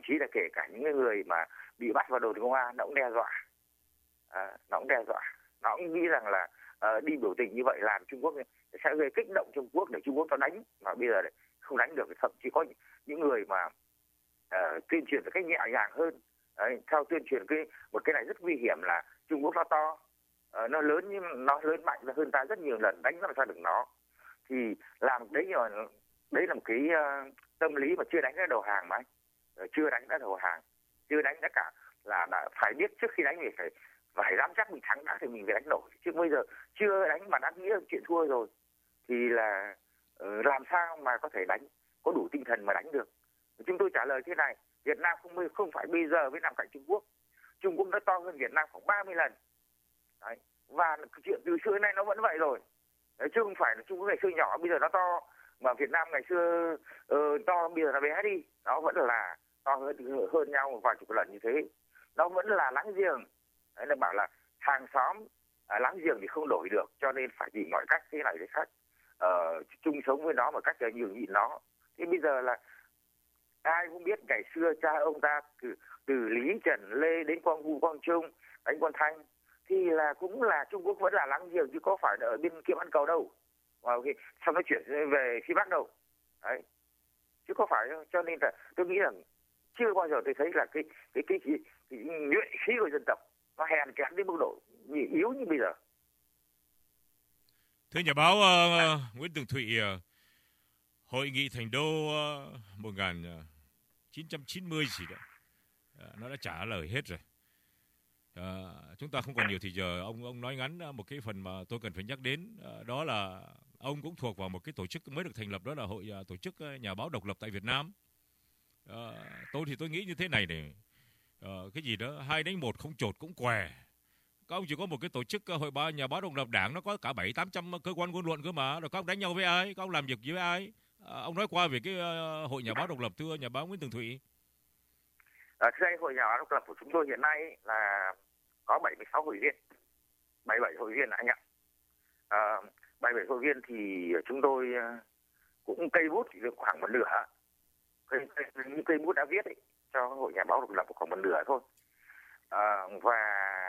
chí là kể cả những người mà bị bắt vào đồn công an nó cũng đe dọa, à, nó cũng đe dọa, nó cũng nghĩ rằng là uh, đi biểu tình như vậy làm Trung Quốc sẽ gây kích động Trung Quốc để Trung Quốc nó đánh, mà bây giờ không đánh được, thậm chí có những người mà uh, tuyên truyền một cách nhẹ nhàng hơn. Đấy, theo tuyên truyền cái một cái này rất nguy hiểm là Trung Quốc nó to, uh, nó lớn nhưng nó lớn mạnh hơn ta rất nhiều lần, đánh làm sao được nó, thì làm đấy rồi đấy là một cái uh, tâm lý mà chưa đánh đã đầu hàng mà anh. Chưa đánh đã đầu hàng, chưa đánh đã cả là đã phải biết trước khi đánh mình phải phải dám chắc mình thắng đã thì mình mới đánh nổi, chứ bây giờ chưa đánh mà đã nghĩ là chuyện thua rồi thì là uh, làm sao mà có thể đánh, có đủ tinh thần mà đánh được. Chúng tôi trả lời thế này, Việt Nam không không phải bây giờ mới nằm cạnh Trung Quốc, Trung Quốc nó to hơn Việt Nam khoảng ba mươi lần. Đấy. Và chuyện từ xưa nay nó vẫn vậy rồi. Đấy, chứ không phải là Trung Quốc ngày xưa nhỏ bây giờ nó to, mà Việt Nam ngày xưa uh, to bây giờ nó bé đi, nó vẫn là to hơn, hơn nhau vài chục lần như thế. Nó vẫn là láng giềng. Đấy là bảo là hàng xóm à, láng giềng thì không đổi được, cho nên phải tìm mọi cách thế này thế khác uh, chung sống với nó một cách nhường nhịn nó. Thế bây giờ là ai cũng biết ngày xưa cha ông ta từ, từ Lý Trần Lê đến Quang Vũ Quang Trung đánh Quân Thanh thì là cũng là Trung Quốc vẫn là láng giềng, chứ có phải ở bên kia ăn cầu đâu, okay. Xong nó chuyển về phía Bắc đâu. Đấy, chứ có phải đâu. Cho nên là tôi nghĩ rằng chưa bao giờ tôi thấy là cái cái cái, cái, cái nhuệ khí của dân tộc nó hèn kém đến mức độ yếu như bây giờ. Thưa nhà báo uh, Nguyễn Tường Thụy, uh, hội nghị Thành Đô uh, một nghìn chín trăm chín mươi gì đó, uh, nó đã trả lời hết rồi. Uh, chúng ta không còn nhiều thì giờ, ông ông nói ngắn một cái phần mà tôi cần phải nhắc đến, uh, đó là ông cũng thuộc vào một cái tổ chức mới được thành lập, đó là hội uh, tổ chức uh, nhà báo độc lập tại Việt Nam. Uh, tôi thì tôi nghĩ như thế này này, uh, cái gì đó hai đánh một không chột cũng què. Các ông chỉ có một cái tổ chức uh, hội báo nhà báo độc lập đảng, nó có cả bảy tám trăm cơ quan ngôn luận cơ mà, rồi các ông đánh nhau với ai, các ông làm việc với ai? Uh, ông nói qua về cái uh, hội nhà báo độc lập, thưa nhà báo Nguyễn Tường Thụy. À, thưa anh, hội nhà báo độc lập của chúng tôi hiện nay là có bảy mươi sáu hội viên, bảy mươi bảy hội viên anh ạ. À, bảy mươi bảy hội viên thì chúng tôi cũng cây bút chỉ được khoảng một nửa, cây, cây, những cây bút đã viết ấy, cho hội nhà báo độc lập khoảng một nửa thôi. À, và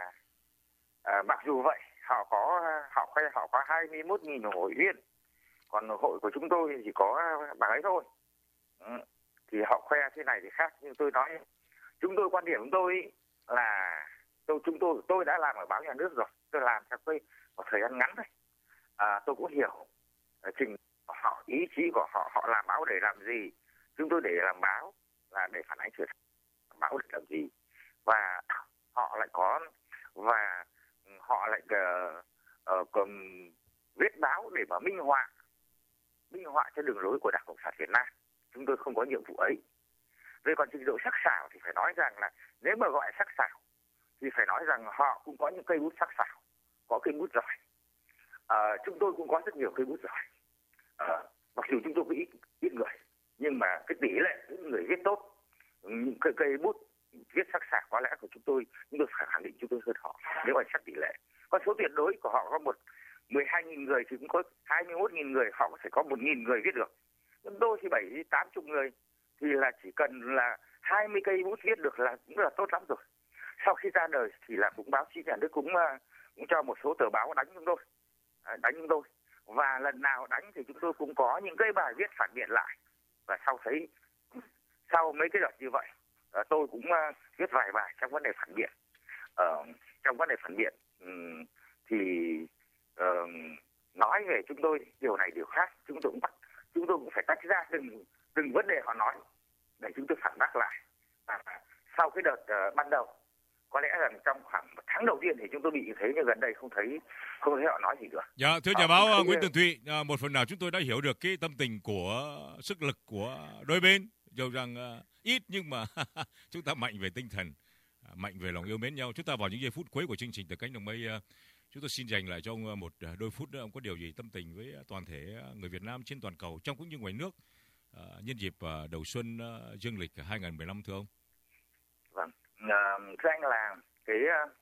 à, mặc dù vậy họ có họ họ có hai mươi mốt nghìn hội viên, còn hội của chúng tôi thì chỉ có bằng ấy thôi. Ừ. Thì họ khoe thế này thì khác, nhưng tôi nói chúng tôi quan điểm của tôi là tôi chúng tôi tôi đã làm ở báo nhà nước rồi, tôi làm theo cái một thời gian ngắn thôi. À, tôi cũng hiểu trình họ, ý chí của họ, họ làm báo để làm gì, chúng tôi để làm báo là để phản ánh sự thật, báo để làm gì, và họ lại có và họ lại uh, uh, còn viết báo để mà minh họa minh họa cho đường lối của Đảng Cộng sản Việt Nam. Chúng tôi không có nhiệm vụ ấy. Về còn trình độ sắc sảo thì phải nói rằng là nếu mà gọi sắc sảo thì phải nói rằng họ cũng có những cây bút sắc sảo, có cây bút giỏi. À, chúng tôi cũng có rất nhiều cây bút giỏi. À, mặc dù chúng tôi có ít, ít người, nhưng mà cái tỷ lệ những người viết tốt, những cây, cây bút viết sắc sảo có lẽ của chúng tôi, chúng tôi phải khẳng định chúng tôi hơn họ. Nếu mà xét tỷ lệ, con số tuyệt đối của họ có một mười hai nghìn người thì cũng có hai mươi mốt nghìn người, họ có thể có một nghìn người viết được. Chúng tôi thì bảy tám chục người thì là chỉ cần là hai mươi cây bút viết được là cũng là tốt lắm rồi. Sau khi ra đời thì là cũng báo chí nhà nước cũng cũng cho một số tờ báo đánh chúng tôi, đánh chúng tôi. Và lần nào đánh thì chúng tôi cũng có những cái bài viết phản biện lại. Và sau thấy sau mấy cái đợt như vậy, tôi cũng viết vài bài trong vấn đề phản biện. Ờ, trong vấn đề phản biện thì uh, nói về chúng tôi điều này điều khác, chúng tôi cũng bắt chúng tôi cũng phải tách ra từng từng vấn đề họ nói để chúng tôi phản bác lại. À, sau cái đợt uh, ban đầu có lẽ rằng trong khoảng một tháng đầu tiên thì chúng tôi bị như thế, nhưng gần đây không thấy không thấy họ nói gì được. Dạ, thưa nhà báo uh, Nguyễn Tường Thụy, uh, một phần nào chúng tôi đã hiểu được cái tâm tình của sức lực của đôi bên, dù rằng uh, ít nhưng mà chúng ta mạnh về tinh thần, uh, mạnh về lòng yêu mến nhau. Chúng ta vào những giây phút cuối của chương trình Từ Cánh Đồng Mây, uh, chúng tôi xin dành lại cho ông một đôi phút nữa. Ông có điều gì tâm tình với toàn thể người Việt Nam trên toàn cầu, trong cũng như ngoài nước, uh, nhân dịp uh, đầu xuân uh, dương lịch hai không một năm, thưa ông? Vâng, uh, thưa anh là cái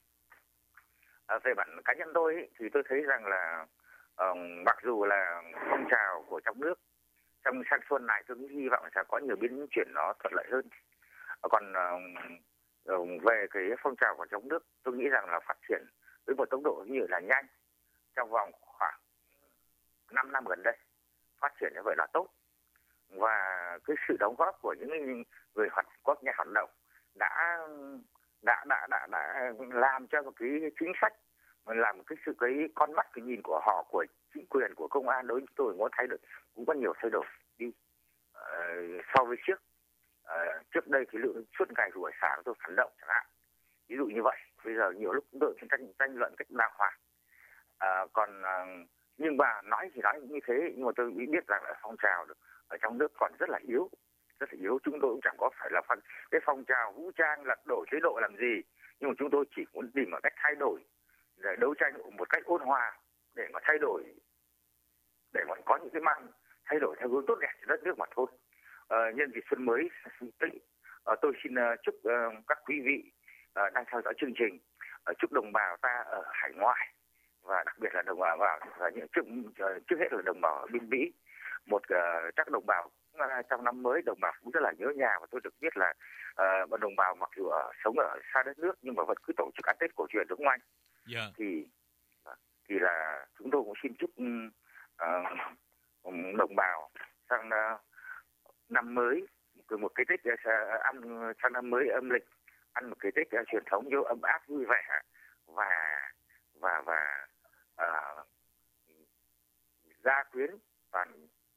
uh, về bản cá nhân tôi ý, thì tôi thấy rằng là uh, mặc dù là phong trào của trong nước trong sang xuân này, tôi cũng hy vọng sẽ có nhiều biến chuyển nó thuận lợi hơn. Còn uh, về cái phong trào của trong nước, tôi nghĩ rằng là phát triển với một tốc độ như là nhanh, trong vòng khoảng năm năm gần đây phát triển như vậy là tốt. Và cái sự đóng góp của những người hoạt các nhà hoạt động đã đã đã đã đã làm cho một cái chính sách, làm cái sự cái con mắt cái nhìn của họ, của chính quyền, của công an đối với tôi có thay đổi, cũng có nhiều thay đổi đi uh, so với trước. Uh, trước đây thì lượng suốt ngày buổi sáng tôi phản động chẳng hạn, ví dụ như vậy. Bây giờ nhiều lúc chúng tôi tranh tranh luận cách đàng hoàng. Uh, còn uh, nhưng mà nói thì nói như thế, nhưng mà tôi biết rằng là phong trào ở trong nước còn rất là yếu, rất là yếu. Chúng tôi cũng chẳng có phải là phong, cái phong trào vũ trang lật đổ chế độ làm gì, nhưng mà chúng tôi chỉ muốn tìm một cách thay đổi, để đấu tranh một cách ôn hòa, để mà thay đổi, để mà có những cái mang thay đổi theo hướng tốt đẹp cho đất nước mà thôi. Ờ, nhân dịp xuân mới tịnh, ờ, tôi xin uh, chúc uh, các quý vị uh, đang theo dõi chương trình, uh, chúc đồng bào ta ở hải ngoại và đặc biệt là đồng bào vào và những trước, uh, trước hết là đồng bào ở bên Mỹ, một uh, các đồng bào uh, trong năm mới đồng bào cũng rất là nhớ nhà. Và tôi được biết là uh, một đồng bào mặc dù ở sống ở xa đất nước nhưng mà vẫn cứ tổ chức ăn Tết cổ truyền đúng không anh? Yeah. Thì thì là chúng tôi cũng xin chúc uh, đồng bào sang uh, năm mới một cái Tết uh, ăn sang năm mới âm lịch ăn một cái Tết uh, truyền thống vô ấm áp vui vẻ và và và uh, gia quyến toàn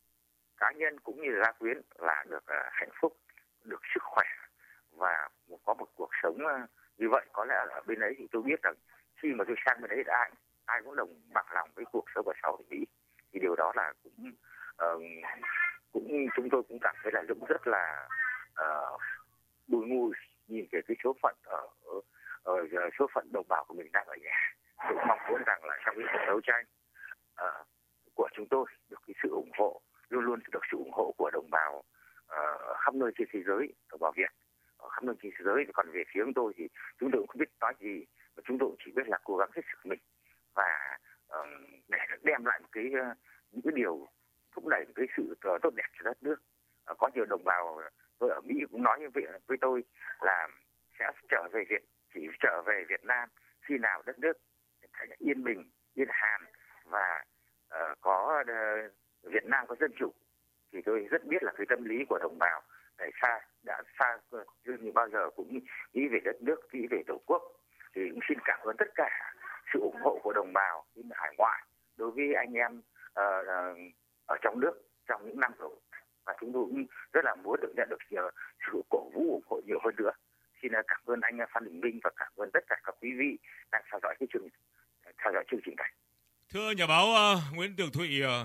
cá nhân cũng như gia quyến là được uh, hạnh phúc, được sức khỏe và có một cuộc sống uh, như vậy. Có lẽ ở bên ấy thì tôi biết rằng khi mà tôi sang bên đấy thì ai ai cũng đồng bằng lòng với cuộc sống ở xã hội Mỹ, thì điều đó là cũng uh, cũng chúng tôi cũng cảm thấy là cũng rất là uh, bùi ngùi nhìn về cái số phận ở, ở, ở số phận đồng bào của mình đang ở nhà. Tôi mong muốn rằng là trong cái cuộc đấu tranh uh, của chúng tôi được cái sự ủng hộ, luôn luôn được sự ủng hộ của đồng bào uh, khắp nơi trên thế giới, đồng bào Việt ở khắp nơi trên thế giới. Còn về phía chúng tôi thì chúng tôi cũng không biết nói gì, mà chúng tôi chỉ biết là cố gắng hết sức mình và uh, để đem lại một cái uh, những cái điều thúc đẩy một cái sự uh, tốt đẹp cho đất nước. Uh, có nhiều đồng bào tôi ở Mỹ cũng nói với, với tôi là sẽ trở về Việt chỉ trở về Việt Nam khi nào đất nước yên bình, yên hàn và uh, có uh, Việt Nam có dân chủ. Thì tôi rất biết là cái tâm lý của đồng bào để xa đã xa như bao giờ cũng nghĩ về đất nước, nghĩ về tổ quốc. Thì cũng xin cảm ơn tất cả sự ủng hộ của đồng bào bên hải ngoại đối với anh em uh, uh, ở trong nước trong những năm rồi, và chúng tôi cũng rất là muốn được nhận được uh, sự cổ vũ ủng hộ nhiều hơn nữa. Xin uh, cảm ơn anh Phan Đình Minh và cảm ơn tất cả các quý vị đang theo dõi cái chương theo dõi chương trình này. Thưa nhà báo uh, Nguyễn Tường Thụy, uh,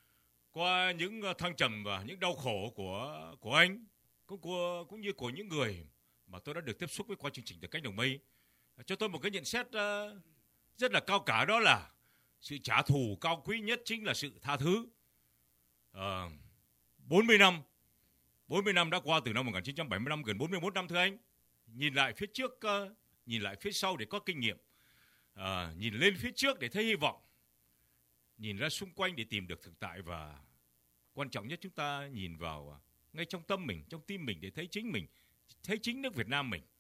qua những uh, thăng trầm và những đau khổ của của anh cũng của cũng như của những người mà tôi đã được tiếp xúc với qua chương trình Từ Cánh Đồng Mây, cho tôi một cái nhận xét uh, rất là cao cả, đó là sự trả thù cao quý nhất chính là sự tha thứ. Uh, bốn mươi năm bốn mươi năm đã qua từ năm một nghìn chín trăm bảy mươi lăm, gần bốn mươi mốt năm thưa anh. Nhìn lại phía trước, uh, nhìn lại phía sau để có kinh nghiệm, uh, nhìn lên phía trước để thấy hy vọng, nhìn ra xung quanh để tìm được thực tại, và quan trọng nhất chúng ta nhìn vào uh, ngay trong tâm mình, trong tim mình để thấy chính mình, thấy chính nước Việt Nam mình.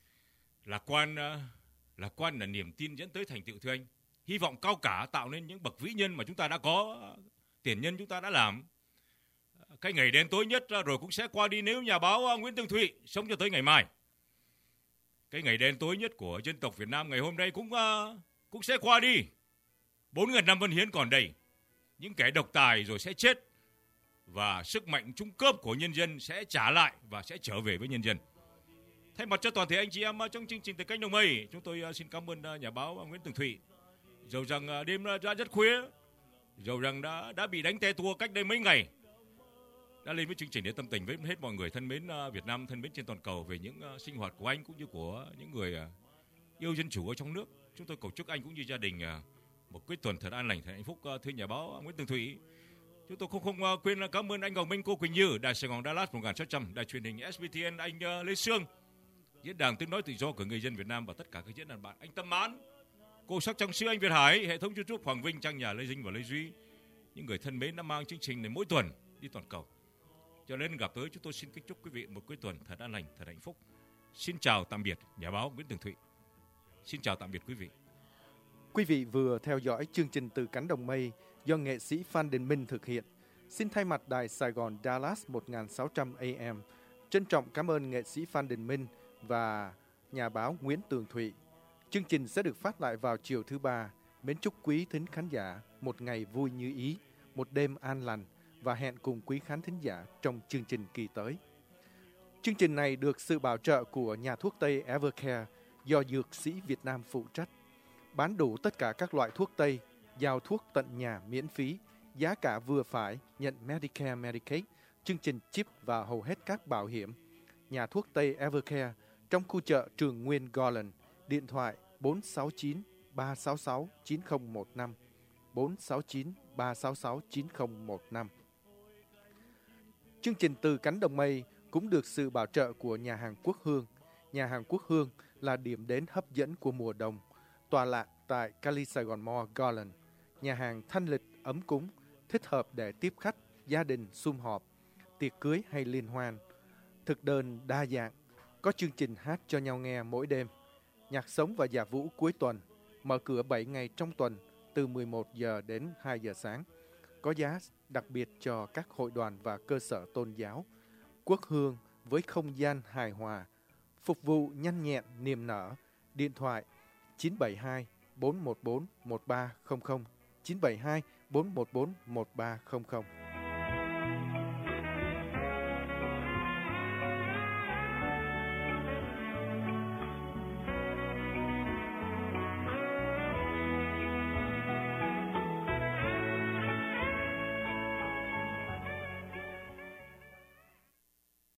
Lạc quan, uh, lạc quan là niềm tin dẫn tới thành tựu thưa anh. Hy vọng cao cả tạo nên những bậc vĩ nhân mà chúng ta đã có, tiền nhân chúng ta đã làm. Cái ngày đen tối nhất rồi cũng sẽ qua đi nếu nhà báo Nguyễn Tường Thụy sống cho tới ngày mai. Cái ngày đen tối nhất của dân tộc Việt Nam ngày hôm nay cũng uh, cũng sẽ qua đi. Bốn ngàn năm văn hiến còn đây. Những kẻ độc tài rồi sẽ chết, và sức mạnh trung cấp của nhân dân sẽ trả lại và sẽ trở về với nhân dân. Thay mặt cho toàn thể anh chị em trong chương trình Từ Cánh Đồng Mây, chúng tôi xin cảm ơn nhà báo Nguyễn Tường Thụy. Dầu rằng đêm đã rất khuya, dầu rằng đã đã bị đánh te tua cách đây mấy ngày, đã lên với chương trình để tâm tình với hết mọi người thân mến Việt Nam, thân mến trên toàn cầu về những sinh hoạt của anh cũng như của những người yêu dân chủ ở trong nước. Chúng tôi cầu chúc anh cũng như gia đình một cuối tuần thật an lành, thật hạnh phúc. Thưa nhà báo Nguyễn Tường Thụy, chúng tôi không không quên cảm ơn anh Ngọc Minh, cô Quỳnh Như, Đài Sài Gòn Dallas một nghìn sáu trăm, Đài truyền hình ét bê tê en anh Lê Sương, diễn đàn tiếng nói tự do của người dân Việt Nam và tất cả các diễn đàn bạn, anh Tâm Mãn, cô Sắc Trang Sư, anh Việt Hải, hệ thống YouTube Hoàng Vinh, trang nhà Lê Dinh và Lê Duy, những người thân mến đã mang chương trình này mỗi tuần đi toàn cầu. Cho nên gặp tới chúng tôi xin kính chúc quý vị một cuối tuần thật an lành, thật hạnh phúc. Xin chào tạm biệt nhà báo Nguyễn Tường Thụy. Xin chào tạm biệt quý vị. Quý vị vừa theo dõi chương trình Từ cánh đồng mây do nghệ sĩ Phan Đình Minh thực hiện. Xin thay mặt Đài Sài Gòn Dallas một nghìn sáu trăm A M trân trọng cảm ơn nghệ sĩ Phan Đình Minh và nhà báo Nguyễn Tường Thụy. Chương trình sẽ được phát lại vào chiều thứ ba. Mến chúc quý thính khán giả một ngày vui như ý, một đêm an lành và hẹn cùng quý khán thính giả trong chương trình kỳ tới. Chương trình này được sự bảo trợ của nhà thuốc Tây Evercare do Dược sĩ Việt Nam phụ trách. Bán đủ tất cả các loại thuốc Tây, giao thuốc tận nhà miễn phí, giá cả vừa phải, nhận Medicare, Medicaid, chương trình chip và hầu hết các bảo hiểm. Nhà thuốc Tây Evercare trong khu chợ Trường Nguyên Garland, điện thoại bốn sáu chín ba sáu sáu chín không một năm, bốn sáu chín ba sáu sáu chín không một năm. Chương trình Từ cánh đồng mây cũng được sự bảo trợ của nhà hàng Quốc Hương. Nhà hàng Quốc Hương là điểm đến hấp dẫn của mùa đông, tọa lạc tại Cali Saigon Mall Garland. Nhà hàng thanh lịch, ấm cúng, thích hợp để tiếp khách, gia đình sum họp, tiệc cưới hay liên hoan. Thực đơn đa dạng, có chương trình hát cho nhau nghe mỗi đêm, nhạc sống và nhạc vũ cuối tuần, mở cửa bảy ngày trong tuần từ mười một giờ đến hai giờ sáng. Có giá đặc biệt cho các hội đoàn và cơ sở tôn giáo. Quốc Hương với không gian hài hòa, phục vụ nhanh nhẹn, niềm nở. Điện thoại chín bảy hai bốn một bốn một ba không không, chín bảy hai bốn một bốn một ba không không.